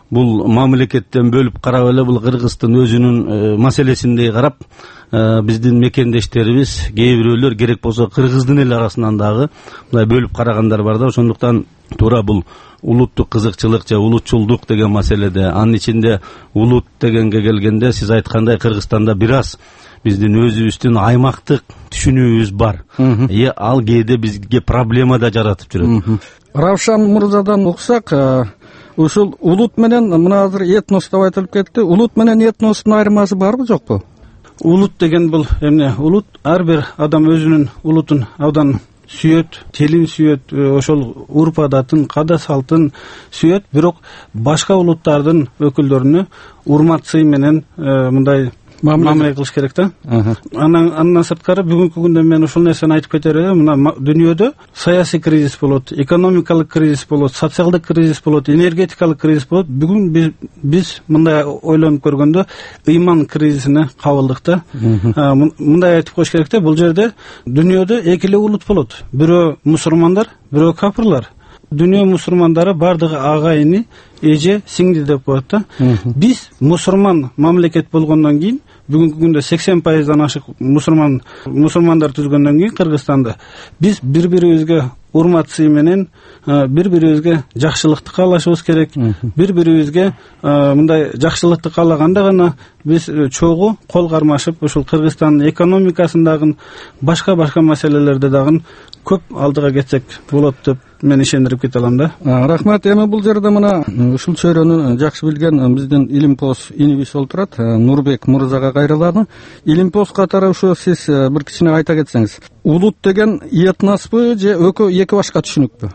бул мамлекеттен бөлүп карап эле бул Кыргыздын өзүнүн маселесиндей карап биздин мекендештерибиз кээ бирөөлөр керек болсо кыргыздын эл арасынан дагы мындай бөлүп карагандар бар да. Ошондуктан туура бул улуттук кызыкчылык же улутчулдук деген маселеде, анын ичинде улут дегенге келгенде сиз айткандай Кыргызстанда бир аз биздин өзүбүздүн аймактык түшүнүүбүз бар. Ал кээде бизге проблема да жаратып жүрөт. Равшан мырзадан уксак, ушул улут менен мына азыр этнос деп айтылып кетти. Улут менен этностун айырмасы барбы, жокпу? Улут деген бул эмне? Улут ар бир адам өзүнүн улутун абдан сүйөт, телин сүйөт, ошол урп адатын, када салтын сүйөт, бирок башка улуттардын өкүлдөрүнө урмат сый менен мындай мамиле кылыш керек да. Андан сырткары бүгүнкү күндө мен ушул нерсени айтып кетер элем. Мына дүйнөдө саясий кризис болот, экономикалык кризис болот, социалдык кризис болот, энергетикалык кризис болот. Бүгүн биз мындай ойлонуп көргөндө ыйман кризисине кабылдык да. Мындай айтып коюш керек да, бул жерде дүйнөдө эки эле улут болот. Бирөө мусулмандар, бирөө капырлар. Дүйнө мусулмандары бардыгы агайыны, эже, сиңди деп коет да. Биз мусулман мамлекет болгондон кийин, бүгүнкү күндө 80%дан ашык мусулмандар түзгөндөн кийин Кыргызстанда биз бири-бирибизге урмат сый менен бири-бирибизге жакшылыкты каалашыбыз керек. Бири-бирибизге мындай жакшылыкты каалаганда гана биз чогуу кол кармашып ушул Кыргызстандын экономикасындагы башка маселелерде дагы көп алдыга кетсек болот деп мен ишендирип кете алам да. Рахмат. Эми бул жерде мына ушул чөйрөнү жакшы билген биздин Илимпоз инибиз олтурат. Нурбек мырзага кайрылалы. Илимпоз катары ушу сиз бир кичине айта кетсеңиз, улут деген этноспу же эки башка түшүнүкпү?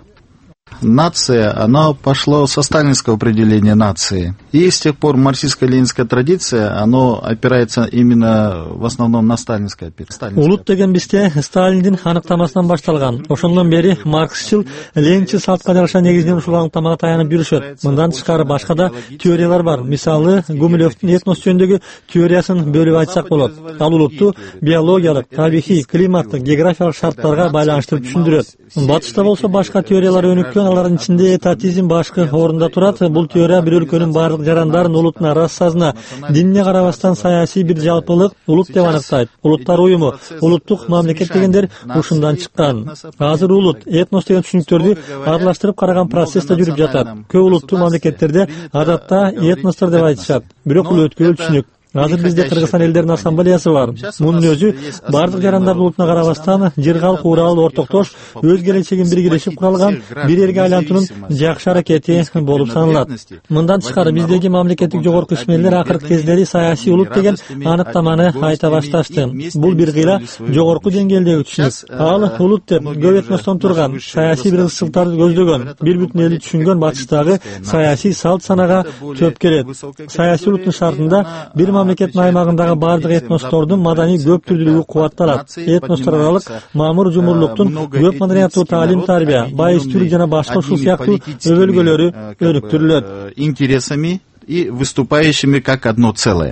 Нация, оно пошло со сталинского определения нации. И с тех пор марксистско-ленинская традиция, оно опирается именно в основном на сталинское. Улут деген бизде Сталиндин аныктамасынан башталган. Ошондон бери марксчыл, ленинчил салтка жараша негизинен ушул аныктамага таянып жүрүшөт. Мындан тышкары башка да теориялар бар. Мисалы, Гумилевдин этнос жөнүндөгү теориясын бөлүп айтсак болот. Ал улутту биологиялык, табигый, климаттык, географиялык шарттарга байланыштырып түшүндүрөт. Батышта болсо башка теориялар өнүккөн, алардын ичинде этатизм башкы орунда турат. Бул теория бир өлкөнүн бардык жарандарын улутуна, расасына, динине карабастан саясий бир жалпылык улут деп аныктайт. Улуттар уюму, улуттук мамлекет дегендер ушундан чыккан. Азыр улут, этнос деген түшүнүктөрдү аралаштырып караган процесс да жүрүп жатат. Көп улуттуу мамлекеттерде адатта этностор деп айтышат. Бирок бул өткөрүл түшүнүк. Азыр бизде Кыргызстан элдеринин ассамблеясы бар. Мунун өзү бардык жарандардын улутуна карабастан жыргал, куурал, ортоктош өз келечегин биргелешип куралган бир элге айлантуунун жакшы аракети болуп саналат. Мындан тышкары биздеги мамлекеттик жогорку ишмерлер акыркы кездери саясий улут деген аныктаманы айта башташты. Бул бир кыйла жогорку деңгээлдеги түшүнүк. Ал улут деп көп этностон турган, саясий бир ысылтарды көздөгөн, бир бүтүн элди түшүнгөн батыштагы саясий салт санага төп келет. Саясий улуттун шартында бир мамлекеттин аймагындагы бардык этностордун маданий көптүрлүгү кубатталат. Этностор аралык мамур жумурлуктун көп маданияттуу таалим тарбия, байыстуулук жана башка ушул сыяктуу өбөлгөлөрү өнүктүрүлөт. Интересами и выступающими как одно целое.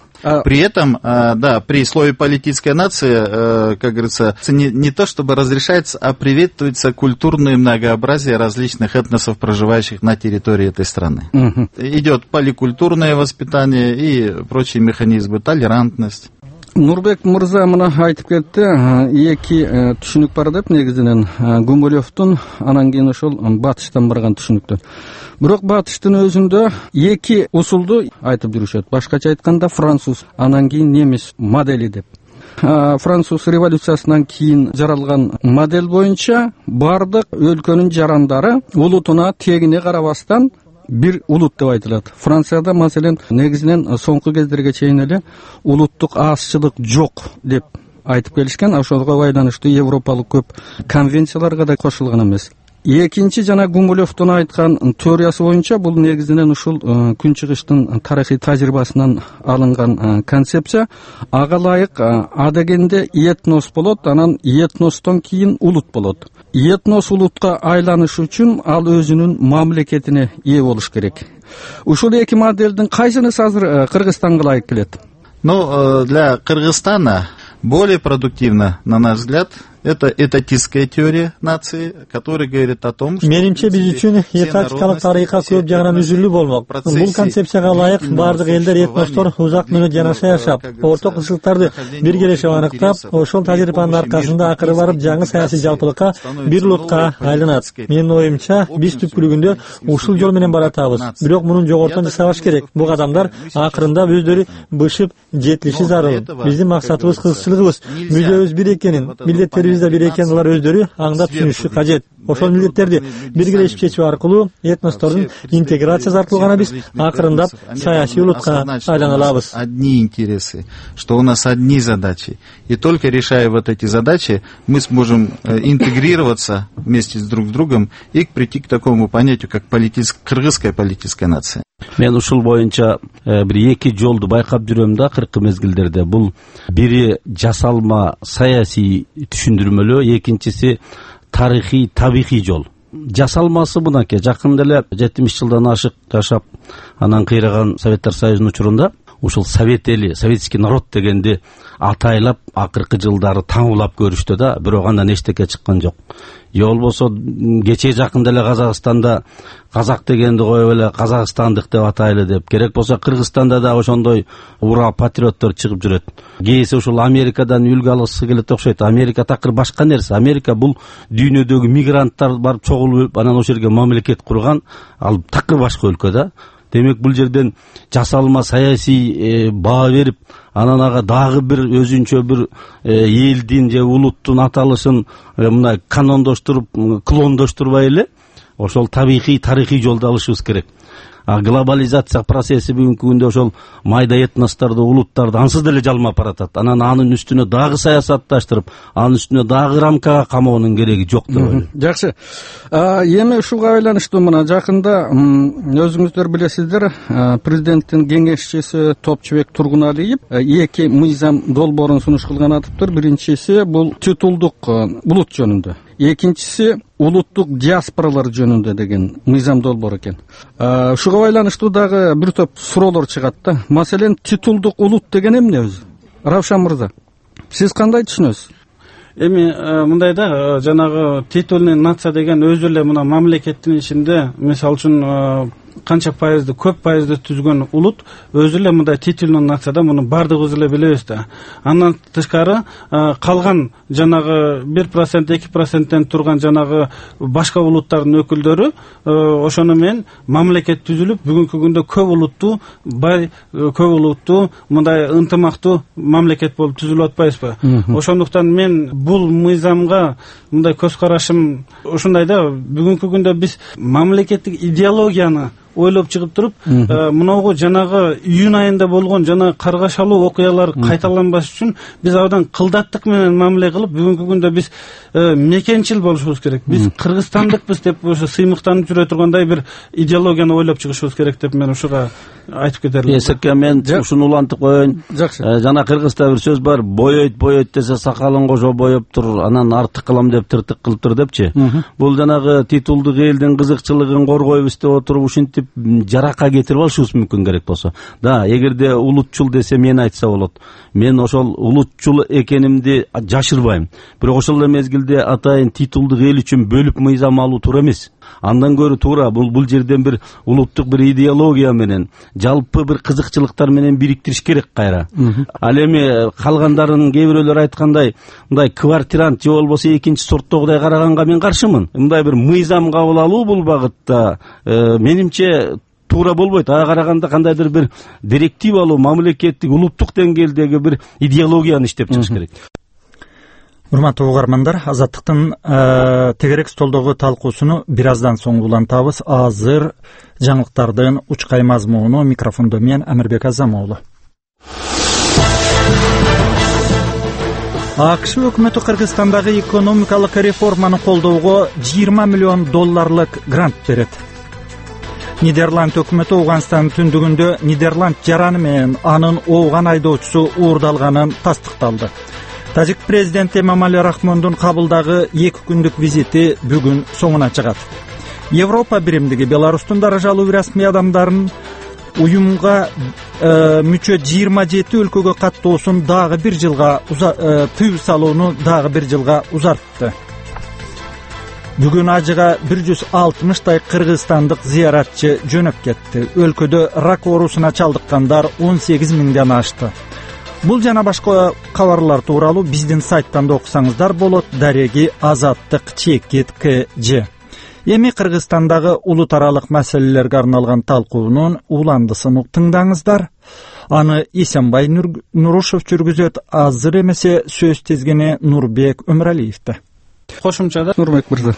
При этом, да, при слове политическая нация, как говорится, не то чтобы разрешается, а приветствуется культурное многообразие различных этносов, проживающих на территории этой страны. Идет поликультурное воспитание и прочие механизмы, толерантность. Нурбек мырза мына айтып кетти, эки түшүнүк бар деп, негизинен Гумилевдин, анан кийин ошол батыштан барган түшүнүктөр. Бирок батыштын өзүндө эки усулду айтып жүрүшөт. Башкача айтканда француз, анан кийин немис модели деп. Француз революциясынан кийин жаралган модель боюнча бардык өлкөнүн жарандары улутуна тегине карабастан бир улут деп айтылат. Францияда маселен негизинен соңку кездерге чейин эле улуттук азчылык жок деп айтып келишкен. Ошого байланыштуу европалык көп конвенцияларга да кошулган эмес. Экинчи жана Гумилевдин айткан теориясы боюнча бул негизинен ушул күнчыгыштын тарыхый тажрыйбасынан алынган концепция. Ага ылайык адегенде этнос болот, анан этностон кийин улут болот. Этнос улутка айланыш үчүн ал өзүнүн мамлекетине ээ болуш керек. Ушул эки моделдин кайсынысы азыр Кыргызстанга ылайык келет? Ну, для Кыргызстана более продуктивно, на наш взгляд, Это этатистская теория нации, которая говорит о том, что... Менимче биз үчүн этатикалык тарыйка көп жагынан үзүлүү болмок. Бул концепцияга ылайык бардык элдер этностор узак мөөнөт жанаша жашап, орток ысылыктарды биргелешип аныктап, ошол тажрыйбанын аркасында акыры барып жаңы саясий жалпылыкка, бир улутка айланат. Менин оюмча, биз түпкүлүгүндө ушул жол менен баратабыз. Бирок мунун жогорудон жасабаш керек. Бул кадамдар акырында өздөрү бышып жетилиши зарыл. Биздин максатыбыз кызыкчылыгыбыз, мүддөбүз бир экенин, милдеттерибиз да бир экенин алар өздөрү аңдап түшүнүшү кажет. Ошол милдеттерди биргелешип чечүү аркылуу этностордун интеграциясы аркылуу гана биз акырындап саясий улутка айлана алабыз. Одни интересы, что у нас одни задачи. И только решая вот эти задачи, мы сможем интегрироваться вместе с друг с другом и прийти к такому понятию, как кыргызская политическая нация. Мен ушул боюнча бир эки жолду байкап жүрөм да акыркы мезгилдерде. Бул бири жасалма саясий түшүндүрмөлөө, экинчиси тарыхый табигый жол. Жасалмасы мынакей, жакында эле 70 жылдан ашык жашап, анан кыйраган Советтер Союзунун учурунда ушул совет эли, советский народ дегенди атайлап акыркы жылдары таңуулап көрүштү да, бирок андан эчтеке чыккан жок. Же болбосо кечээ жакында эле Казакстанда казак дегенди коюп эле казакстандык деп атайлы деп, керек болсо Кыргызстанда да ошондой ура патриоттор чыгып жүрөт. Кээси ушул Америкадан үлгү алгысы келет окшойт. Америка такыр башка нерсе. Америка бул дүйнөдөгү мигранттар барып чогулуп, анан ошол жерге мамлекет курган, ал такыр башка өлкө да. Демек бул жерден жасалма саясий баа берип, анан ага дагы бир өзүнчө бир элдин же улуттун аталышын мындай канондоштуруп, клондоштурбай эле ошол табигый тарыхый жолду алышыбыз керек. Глобализация процесси бүгүнкү күндө ошол майда этносторду, улуттарды ансыз деле жалмап баратат. Анан анын үстүнө дагы саясатташтырып, анын үстүнө дагы рамкага камоонун кереги жок деп ойлойм. Жакшы. Эми ушуга байланыштуу мына жакында өзүңүздөр билесиздер, президенттин кеңешчиси Топчубек Тургуналиев эки мыйзам долбоорун сунуш кылган атыптыр. Биринчиси бул титулдук улут жөнүндө. Экинчиси улуттук диаспоралар жөнүндө деген мыйзам долбоор экен. Ушуга байланыштуу дагы бир топ суроолор чыгат да. Маселен, титулдук улут деген эмне өзү? Равшан мырза, сиз кандай түшүнөсүз? Эми мындай да, жанагы титульный нация деген өзү эле мына мамлекеттин ичинде, мисалы үчүн канча пайызды, көп пайызды түзгөн улут өзү эле мындай титульный нацияда, муну бардыгыбыз эле билебиз да. Андан тышкары калган жанагы 1%, 2%тен турган жанагы башка улуттардын өкүлдөрү ошону менен мамлекет түзүлүп, бүгүнкү күндө көп улуттуу, бай, көп улуттуу, мындай ынтымактуу мамлекет болуп түзүлүп атпайбызбы? Ошондуктан мен бул мыйзамга мындай көз карашым ушундай да, бүгүнкү күндө биз мамлекеттик идеологияны ойлоп чыгып туруп, мынаугу жанагы июнь айында болгон жана каргашалуу окуялар кайталанбаш үчүн биз абдан кылдаттык менен мамиле кылып, бүгүнкү күндө биз мекенчил болушубуз керек. Биз кыргызстандыкпыз деп ошо сыймыктанып жүрө тургандай бир идеологияны ойлоп чыгышыбыз керек деп мен ушуга айтып кетерлим. Эсекке мен ушуну улантып коеюн. Жана Кыргызда бир сөз бар, боёйт десе сакалын кошо боёп тур, анан артык кылам деп тыртык кылып тур депчи. Бул жанагы титулдук элдин кызыкчылыгын коргойбуз деп отуруп ушинтип жаракка кетирип алышыбыз мүмкүн керек болсо. Да, эгерде улутчул десе мен айтса болот. Мен ошол улутчул экенимди жашырбайм. Бирок ошол эле мезгилде атайын титулдук эл үчүн бөлүп мыйзам алуу туура эмес. Андан көрү туура бул жерден бир улуттук бир идеология менен, жалпы бир кызыкчылыктар менен бириктириш керек кайра. Ал эми калгандарын кээ бирөөлөр айткандай, мындай квартирант же болбосо экинчи сорттогудай караганга мен каршымын. Мындай бир мыйзам кабыл алуу бул багытта менимче туура болбойт. Ага караганда кандайдыр бир директива алуу, мамлекеттик, улуттук деңгээлдеги бир идеологияны иштеп чыгыш керек. Урматтуу угармандар, Азаттыктын тегерек столдогу талкуусуну бир аздан соң улантабыз. Азыр жаңылыктардын учкай мазмуну, микрофондо мен Амирбек Азамоğlu. АКШ өкмөтү Кыргызстандагы экономикалык реформаны колдоого $20 миллион грант берет. Нидерланд өкмөтү Ауганстандын түндүгүндө Нидерланд жараны менен анын ооган айдоочусу уурдалганын тастыкталды. Тажик президенти Эмомали Рахмондун Кабылдагы 2 күндүк визити бүгүн соңуна чыгат. Европа биримдиги Беларустун даражалуу расмий адамдарын уюмга мүчө 27 өлкөгө каттоосун дагы 1 жылга тыюу салууну дагы 1 жылга узартты. Бүгүн ажыга 160 кыргызстандык зыяратчы жөнөп кетти. Өлкөдө рак оорусуна чалдыккандар 18 миңден ашты. Бул жана башка кабарлар тууралуу биздин сайттан да окусаңыздар болот. Дареги Азаттык Чекит КЖ. Эми Кыргызстандагы улут аралык маселелерге арналган талкуунун уландысын тыңдаңыздар. Аны Исенбай Нурушев жүргүзөт. Азыр эмесе сөз тизгини Нурбек Өмүралиевде. Кошумчада Нурбек мырза.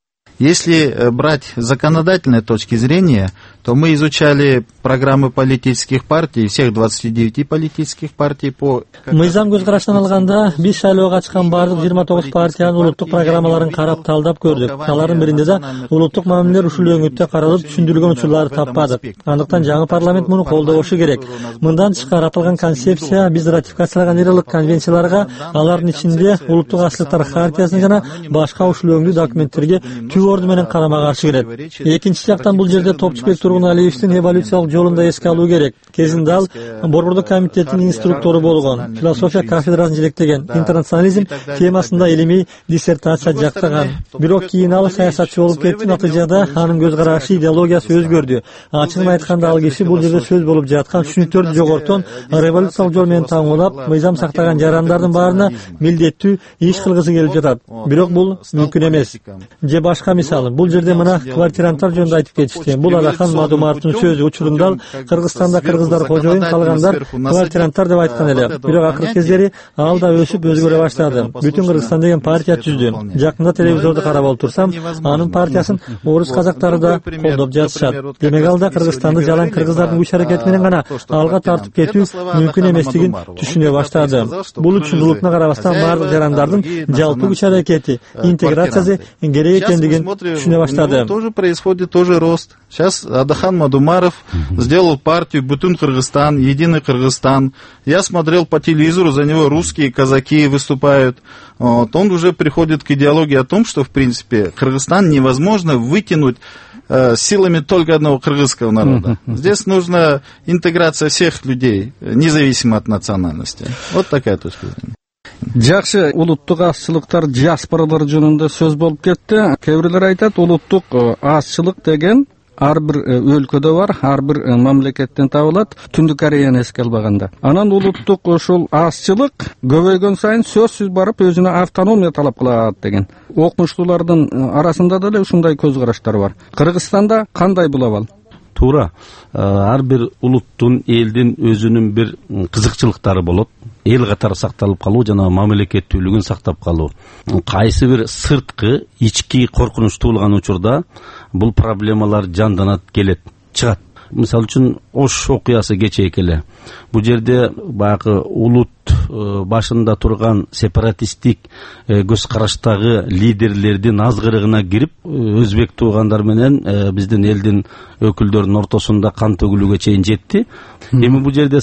Если брать с законодательной точки зрения, то мы изучали программы политических партий, всех 29 политических партий по... Мыйзам көз караштан алганда, биз шайлоого чыккан бардык 29 партиянын улуттук программаларын карап талдап көрдүк. Алардын биринде да улуттук мамилелер ушул өңүттө каралып түшүндүрүлгөн учурларды таппадык. Андыктан жаңы парламент муну колдобошу керек. Мындан тышкары аталган концепция биз ратификациялаган ырылык конвенцияларга, алардын ичинде улуттук ачлыктар хартиясына жана башка ушул өңдүү документтерге орду менен карама каршы келет. Экинчи жактан бул жерде Топчубек Тургуналиевдин эволюциялык жолун да эске алуу керек. Кезинде ал Борбордук комитеттин инструктору болгон, философия кафедрасын жетектеген, интернационализм темасында илимий диссертация жактаган. Бирок кийин ал саясатчы болуп кетти, натыйжада анын көз карашы, идеологиясы өзгөрдү. Ачыгын айтканда ал киши бул жерде сөз болуп жаткан түшүнүктөрдү жогортон революциялык жол менен таңуулап, мыйзам сактаган жарандардын баарына милдеттүү иш кылгысы келип жатат. Бирок бул мүмкүн эмес. Же башка мисалы, бул жерде мына квартиранттар жөнүндө айтып кетишти. Бул Алахан Мадумаровдун сөзү учурунда Кыргызстанда кыргыздар кожоюн, калгандар квартиранттар деп айткан эле. Бирок акыркы кездери ал да өсүп өзгөрө баштады. Бүтүн Кыргызстан деген партия түздү. Жакында телевизорду карап отурсам, анын партиясын орус казактары да колдоп жатышат. Демек ал да Кыргызстанды жалаң кыргыздардын күч аракети менен гана алга тартып кетүү мүмкүн эместигин түшүнө баштады. Бул үчүн улутуна карабастан бардык жарандардын жалпы күч аракети, интеграциясы керек экендигин түшүнө баштады. Тоже происходит тоже рост. Сейчас Адахан Мадумаров сделал партию Бутун Кыргызстан, Единый Кыргызстан. Я смотрел по телевизору, за него русские казаки выступают. Вот. Он уже приходит к идеологии о том, что, в принципе, Кыргызстан невозможно вытянуть силами только одного кыргызского народа. Здесь нужна интеграция всех людей, независимо от национальности. Вот такая точка зрения. Жакшы, улуттук азчылыктар, диаспоралар жөнүндө сөз болуп кетти. Кээ бирлер айтат, улуттук азчылык деген ар бир өлкөдө бар, ар бир мамлекеттен табылат, Түндүк Кореяны эске албаганда. Анан улуттук ушул азчылык көбөйгөн сайын сөзсүз барып өзүнө автономия талап кылат деген. Окумуштуулардын арасында деле ушундай көз караштар бар. Кыргызстанда кандай бул абал? Туура. Ар бир улуттун, элдин өзүнүн бир кызыкчылыктары болот. Эл катары сакталып калуу жана мамлекеттүүлүгүн сактап калуу. Кайсы бир сырткы, ички коркунуч туулган учурда бул проблемалар жанданат келет, чыгат. Мисалы үчүн Ош окуясы кечээки эле. Бул жерде баягы улут башында турган сепаратисттик көз караштагы лидерлердин азгырыгына кирип, өзбек туугандар менен биздин элдин өкүлдөрүнүн ортосунда кан төгүлүүгө чейин жетти. Эми бул жерде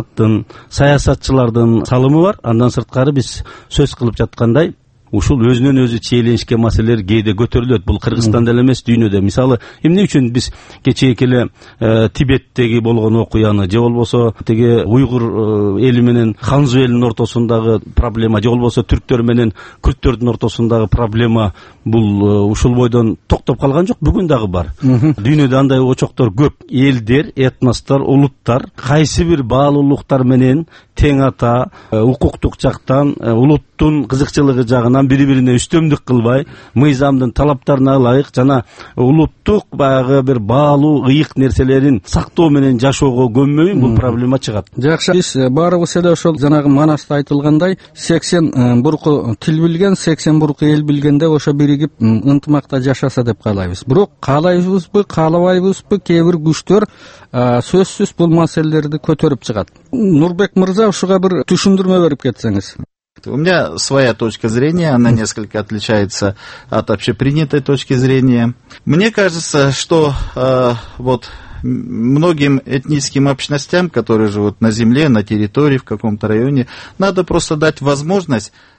саясатчылардын салымы бар. Андан сырткары биз сөз кылып жаткандай, ушул өзүнөн өзү чиеленишкен маселелер кээде көтөрүлөт. Бул Кыргызстанда эле эмес, дүйнөдө. Мисалы, эмне үчүн биз кечээки эле Тибеттеги болгон окуяны, же болбосо теги уйгур эли менен Ханзу элинин ортосундагы проблема, же болбосо түрктөр менен күрттөрдүн ортосундагы проблема бул ушул бойдон токтоп калган жок, бүгүн дагы бар. Дүйнөдө андай очоктор көп. Элдер, этностор, улуттар кайсы бир баалуулуктар менен тең ата, укуктук жактан, улуттун кызыкчылыгы жагынан бири-бирине үстөмдүк кылбай, мыйзамдын талаптарына ылайык жана улуттук баягы бир баалуу, ыйык нерселерин сактоо менен жашоого көммөйүн, бул проблема чыгат. Жакшы, биз баарыбыз эле ошол жанагы Манаста айтылгандай 80 бурку тил билген, 80 бурку эл билген деп ошо биригип ынтымакта жашаса деп каалайбыз. Бирок каалайбызбы, каалабайбызбы, кээ бир күчтөр сөзсүз бул маселелерди көтөрүп чыгат. Нурбек мырза, ушуга бир түшүндүрмө берип кетсеңиз. У меня своя точка зрения, она несколько отличается от общепринятой точки зрения. Мне кажется, что вот многим этническим общностям, которые живут на земле, на территории, в каком-то районе, надо просто дать возможность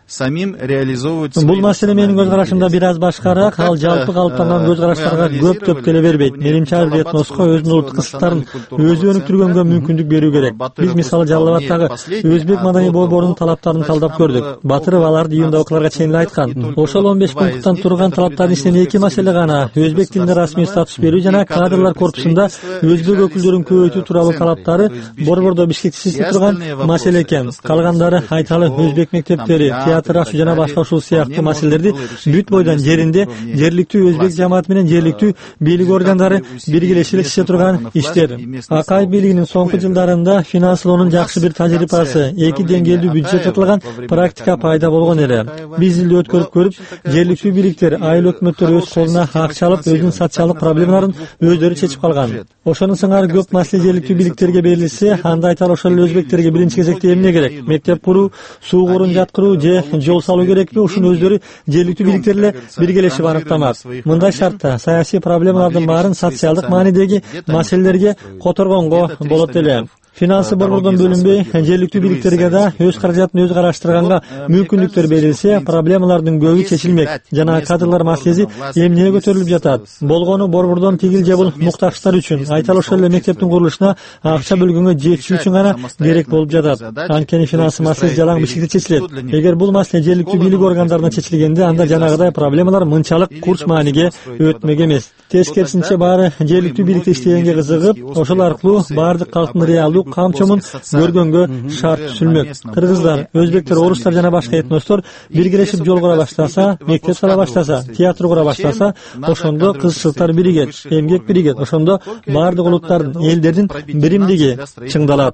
самим реализовывать. Бул маселе менин көз карашымда бир аз башкараак, ал жалпы калыптанган көз караштарга көп келе бербейт. Менимче ар бир этноско өзүнүн улуттук ыксыктарын өзү өнүктүргөнгө мүмкүндүк берүү керек. Биз мисалы Жалал Абадтагы өзбек маданий борборунун талаптарын талдап көрдүк. Батыров аларды июнда окууларга чейин эле айткан. Ошол 15 пункттан турган талаптардын ичинен 2 маселе гана өзбек тилине расмий статус берүү жана кадрлар корпусунда өзбек өкүлдөрүн көбөйтүү тууралуу талаптары борбордо бишкектчисиз турган маселе экен. Калгандары айталы өзбек мектептери, театр ачуу жана башка ушул сыяктуу маселелерди бүт бойдон жеринде жергиликтүү өзбек жамааты менен жергиликтүү бийлик органдары биргелешип иштеше турган иштер. Акай бийлигинин соңку жылдарында финанслоонун жакшы бир тажрыйбасы, 2 деңгээлдүү бюджет атылган практика пайда болгон эле. Биз эле өткөрүп көрүп, жергиликтүү бийликтер, айыл өкмөттөр өз колуна акча алып, өзүнүн социалдык проблемаларын өздөрү чечип калган. Ошонун сыңары көп маселе жергиликтүү бийликтерге берилсе, анда айталы ошол эле өзбектерге биринчи кезекте эмне керек? Мектеп куруу, суу курун жаткыруу же жол салуу керекпи? Ушуну өздөрү жергиликтүү бийликтер эле биргелешип аныктамак. Мындай шартта саясий проблемалардын баарын социалдык маанидеги маселелерге которгонго болот эле. Финансы борбордон бөлүнбөй, жергиликтүү бийликтерге да өз каражатын өзү караштырганга мүмкүндүктөр берилсе, проблемалардын көбү чечилмек. Жана кадрлар маселеси эмне көтөрүлүп жатат? Болгону борбордон тигил же бул муктаждар үчүн, айталы ошол эле мектептин курулушуна акча бөлгөнгө жетишүү үчүн гана керек болуп жатат. Анткени финансы маселеси жалаң бишикте чечилет. Эгер бул маселе жергиликтүү бийлик органдарына чечилгенде, анда жанагыдай проблемалар мынчалык курч мааниге өтмөк эмес. Тескерисинче баары жергиликтүү бийликте иштегенге кызыгып, ошол аркылуу баардык калктын реалдуу камчомун көргөнгө шарт түзүлмөк. Кыргыздар, өзбектер, орустар жана башка этностор биргелешип жол кура баштаса, мектеп сала баштаса, театр кура баштаса, ошондо кызыкчылыктар биригет, эмгек биригет. Ошондо баардык улуттардын, элдердин биримдиги чыңдалат.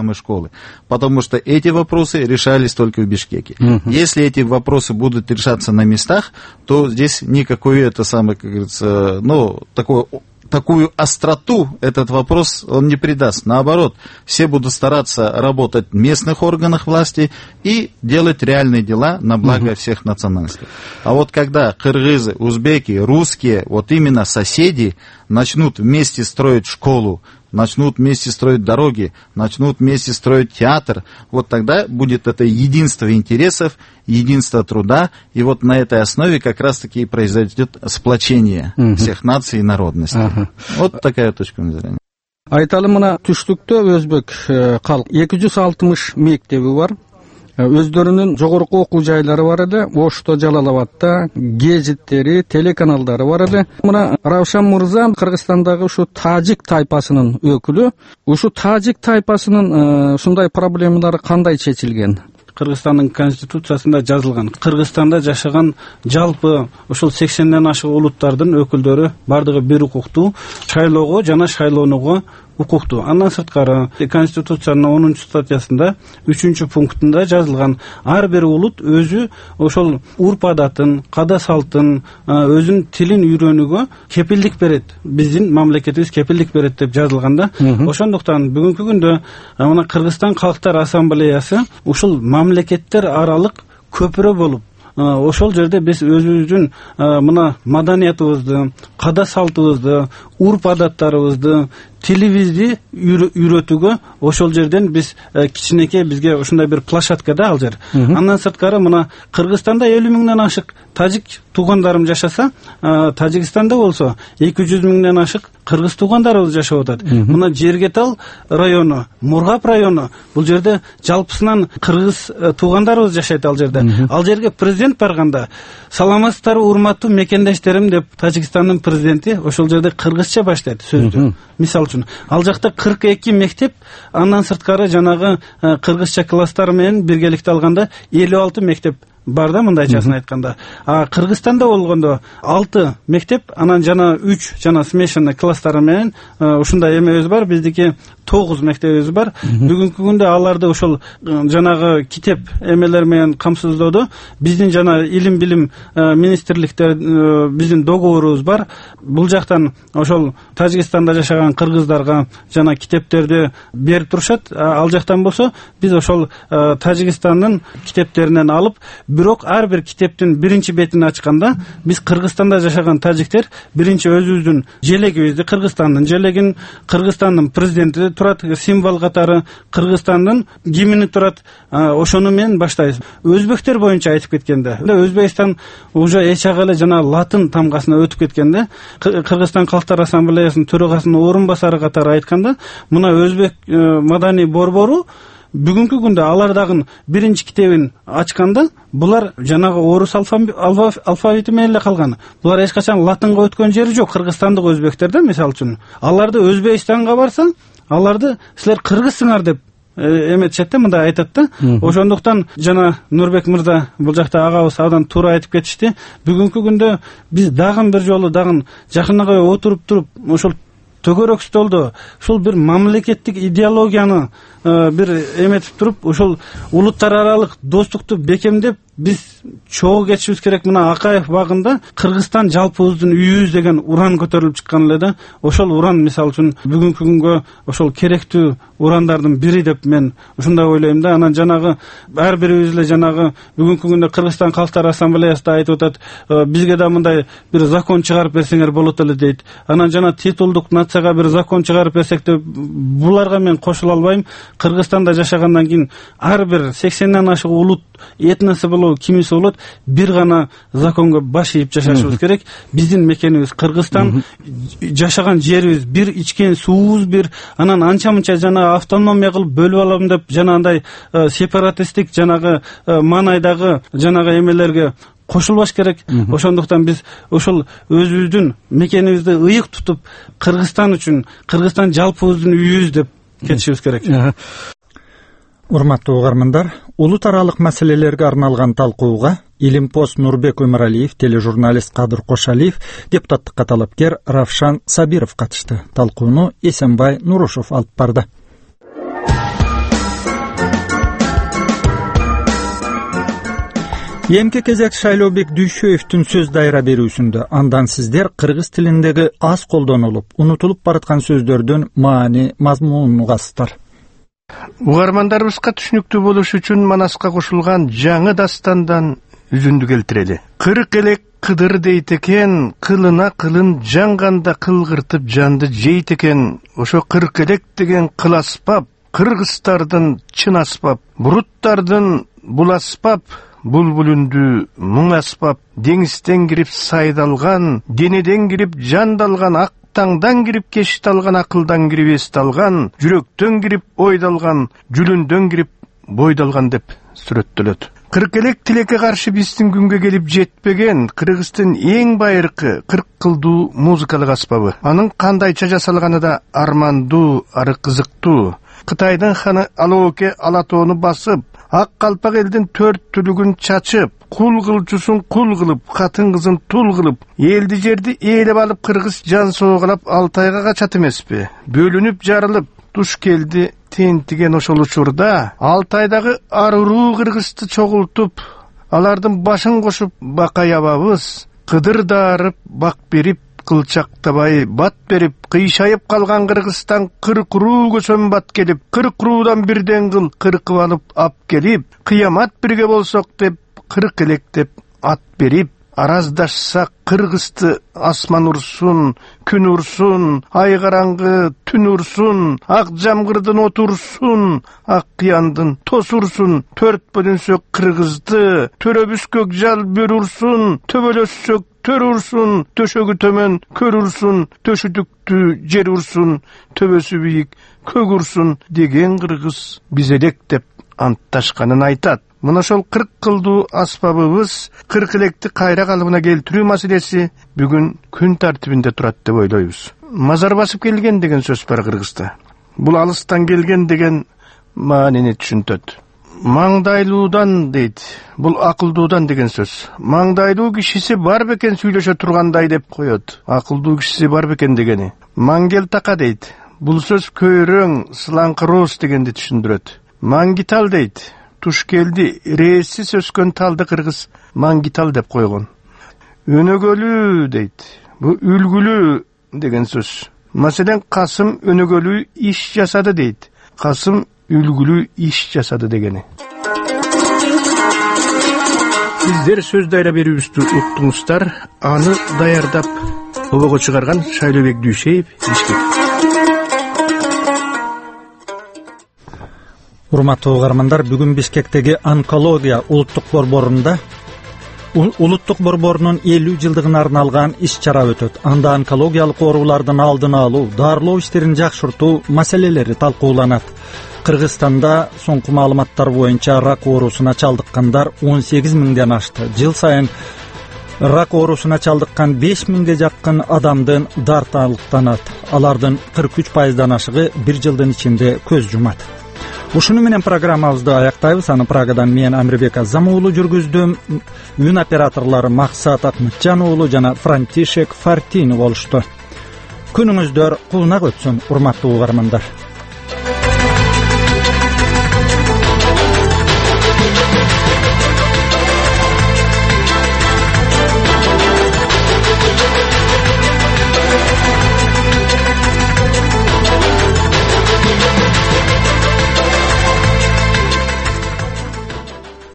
Потому что эти вопросы решались только в Бишкеке. Если эти вопросы будут решаться на местах, то здесь никакой как говорится, такую остроту этот вопрос он не придаст. Наоборот, все будут стараться работать в местных органах власти и делать реальные дела на благо всех национальностей. А вот когда кыргызы, узбеки, русские, вот именно соседи начнут вместе строить школу, начнут вместе строить дороги, начнут вместе строить театр, вот тогда будет это единство интересов, единство труда, и вот на этой основе как раз-таки и произойдет сплочение всех наций и народностей. Вот такая точка зрения. Айталы мына түштүктө өзбек калк 260 мектеби бар. Өздөрүнүн жогорку окуу жайлары бар эле. Ошто, Жалал Абадта гезиттери, телеканалдары бар эле. Мына Равшан мырза Кыргызстандагы ушу тажик тайпасынын өкүлү. Ушу тажик тайпасынын ушундай проблемалары кандай чечилген? Кыргызстандын конституциясында жазылган. Кыргызстанда жашаган жалпы ушул 80ден ашык улуттардын өкүлдөрү бардыгы бир укуктуу, шайлоого жана шайлоонууга укуктуу. Андан сырткары Конституциянын 10 статьясында 3 пунктунда жазылган ар бир улут өзү ошол урп адатын, када салтын, өзүнүн тилин үйрөнүүгө кепилдик берет. Биздин мамлекетибиз кепилдик берет деп жазылганда, ошондуктан бүгүнкү күндө мына Кыргызстан Калктар Ассамблеясы ушул мамлекеттер аралык көпүрө болуп, ошол жерде биз өзүбүздүн мына маданиятыбызды, када салтыбызды, урп адаттарыбызды, тилибизди үйрөтүүгө ошол жерден биз кичинекей бизге ушундай бир площадка да ал жер. Андан сырткары мына Кыргызстанда 50 миңден ашык тажик туугандарым жашаса, Тажикстанда болсо 200 миңден ашык кыргыз туугандарыбыз жашап атат. Мына Жергетал району, Мургап району, бул жерде жалпысынан кыргыз туугандарыбыз жашайт ал жерде. Ал жерге президент барганда, саламатсыздарбы урматтуу мекендештерим деп Тажикстандын президенти ошол жерде кыргызча баштайт сөздү. Мисалы үчүн, ал жакта 42 мектеп, андан сырткары жанагы кыргызча класстар менен биргеликте алганда 56 мектеп бар да, мындайчасын айтканда. Кыргызстанда болгондо 6 мектеп, анан жана 3 жана смешанный класстары менен ушундай эмебиз бар. Биздики 9 мектебибиз бар. Бүгүнкү күндө аларды ошол жанагы китеп эмелер менен камсыздоодо биздин жана илим билим министрликтер биздин договорубуз бар. Бул жактан ошол Тажикстанда жашаган кыргыздарга жана китептерди берип турушат. Ал жактан болсо биз ошол Тажикстандын китептеринен алып бирок ар бир китептин биринчи бетин ачканда биз Кыргызстанда жашаган тажиктер биринчи өзүбүздүн желегибизди, Кыргызстандын желегин, Кыргызстандын президенти турат, символ катары Кыргызстандын гимни турат, ошону менен баштайбыз. Өзбектер боюнча айтып кеткенде, Өзбекстан уже эч агалы жана латын тамгасына өтүп кеткенде, Кыргызстан Калктар Ассамблеясынын төрагасынын орун басары катары айтканда, мына өзбек маданий борбору бүгүнкү күндө алар дагы биринчи китебин ачканда, булар жанагы орус алфавити менен эле калган. Булар эч качан латынга өткөн жери жок. Кыргызстандык өзбектерде, мисалы үчүн, аларды Өзбекстанга барсаң, аларды силер кыргызсыңар деп эметишет да, мындай айтат да. Ошондуктан жана Нурбек мырза бул жакта агабыз абдан туура айтып кетишти. Бүгүнкү күндө биз дагы бир жолу дагы жакыныгы отуруп туруп, ошол төгөрөк столдо ушул бир мамлекеттик идеологияны бир эметип туруп, ушул улуттар аралык достукту бекемдеп, биз чогуу кетишибиз керек. Мына Акаев багында Кыргызстан жалпыбыздын үйүбүз деген уран көтөрүлүп чыккан эле да. Ошол уран мисалы үчүн бүгүнкү күнгө ошол керектүү урандардын бири деп мен ушундай ойлойм да. Анан жанагы ар бирибиз эле жанагы бүгүнкү күндө Кыргызстан Калктар Ассамблеясында айтып атат, бизге да мындай бир закон чыгарып берсеңер болот эле дейт. Анан жана титулдук нацияга бир закон чыгарып берсек деп, буларга мен кошула албайм. Кыргызстанда жашагандан кийин ар бир 80ден ашык улут, этносы болобу, кимиси болот, бир гана законго баш ийип жашашыбыз керек. Биздин мекенибиз Кыргызстан, жашаган жерибиз бир, ичкен суубуз бир. Анан анча-мынча жана автономия кылып бөлүп алам деп, жана андай сепаратисттик жанагы маанайдагы жанагы эмелерге кошулбаш керек. Ошондуктан биз ошол өзүбүздүн мекенибизди ыйык тутуп, Кыргызстан үчүн, Кыргызстан жалпыбыздын үйүбүз деп кетишибиз керек. Урматтуу угармандар, улут аралык маселелерге арналган талкууга Илимпост Нурбек Өмөралиев, тележурналист Кадыр Кошалиев, депутаттыкка талапкер Равшан Сабиров катышты. Талкууну Эсенбай Нурушев алып барды. Эмки кезек Шайлообек Дүйшөевдүн сөз дайра берүүсүндө андан сиздер кыргыз тилиндеги аз колдонулуп, унутулуп бараткан сөздөрдүн маани, мазмунун угасыздар. Угармандарыбызга түшүнүктүү болуш үчүн Манаска кошулган жаңы дастандан үзүндү келтирели. Кырк элек кыдыр дейт экен, кылына кылын жаңганда кылгыртып жанды жейт экен. Ошо кырк элек деген кыл аспап, кыргыздардын чын аспап, буруттардын бул аспап, булбулүндү муң аспап, деңизден кирип сайдалган, денеден кирип жандалган, ак таңдан кирип кешталган, акылдан кирип эсталган, жүрөктөн кирип ойдалган, жүлүндөн кирип бойдалган деп сүрөттөлөт. Кырк элек тилекке каршы биздин күнгө келип жетпеген Кыргыздын эң байыркы 40 кылдуу музыкалык аспабы. Анын кандайча жасалганы да армандуу, ары кызыктуу. Кытайдын ханы Алооке Алатоону басып, ак калпак элдин 4 түлүгүн чачып, кул кылчусун кул кылып, катын кызын тул кылып, элди жерди ээлеп алып кыргыз жан соогалап Алтайга качат эмеспи? Бөлүнүп жарылып туш келди тентиген ошол учурда Алтайдагы аруруу кыргызды чогултуп, алардын башын кошуп бакаябабыз, кыдыр дарып бак берип, кылчактабай бат берип, кыйшайып калган Кыргызстан 40 руу көсөн бат келип, 40 руудан бирден кыл кыркып алып ап келип, кыямат бирге болсок деп 40 элек деп ат берип, араздашсак кыргызды асман урсун, күн урсун, ай караңгы түн урсун, ак жамгырдын отурсун, ак кыяндын тосурсун, 4 бөлүнсөк кыргызды, төрөбүз көк жал бөр урсун, төбөлөссөк төр урсун, төшөгү төмөн көр урсун, төшүдүктү жер урсун, төбөсү бийик көк урсун деген кыргыз биз элек деп антташканын айтат. Мына ошол 40 кылдуу аспабыбыз 40 электи кайра калыбына келтирүү маселеси бүгүн күн тартибинде турат деп ойлойбуз. Мазар басып келген деген сөз бар Кыргызда. Бул алыстан келген деген маанини түшүнтөт. Маңдайлуудан дейт. Бул акылдуудан деген сөз. Маңдайлуу кишиси бар бекен сүйлөшө тургандай деп коет. Акылдуу кишиси бар бекен дегени. Маңгел така дейт. Бул сөз көйрөң, сылаңкы дегенди түшүндүрөт. Маңгитал дейт. Туш келди, рээсиз өскөн талды кыргыз маңгитал деп койгон. Өнөгөлүү дейт. Бу үлгүлүү деген сөз. Маселен, Касым өнөгөлүү иш жасады дейт. Касым үлгүлүү иш жасады дегени. Сиздер сөз дайра берүүбүздү уктуңуздар. Аны даярдап обого чыгарган Шайлообек Дүйшеев, Бишкек. Урматтуу угармандар, бүгүн Бишкектеги онкология улуттук борборунун 50 жылдыгына арналган иш-чара өтөт. Анда онкологиялык оорулардын алдын алуу, дарылоо иштерин жакшыртуу маселелери талкууланат. Кыргызстанда соңку маалыматтар боюнча рак оорусуна чалдыккандар 18 миңден ашты. Жыл сайын рак оорусуна чалдыккан 5 миңге жакын адамдын дарталыктанат. Алардын 43%дан ашыгы бир жылдын ичинде көз жумат. Ушуну менен программабызды аяктайбыз. Аны Прагадан мен Амирбек Азам уулу жүргүздүм. Үн операторлору Максат Акмытжан уулу жана Франтишек Фартини болушту. Күнүңүздөр куунак өтсүн, урматтуу угармандар.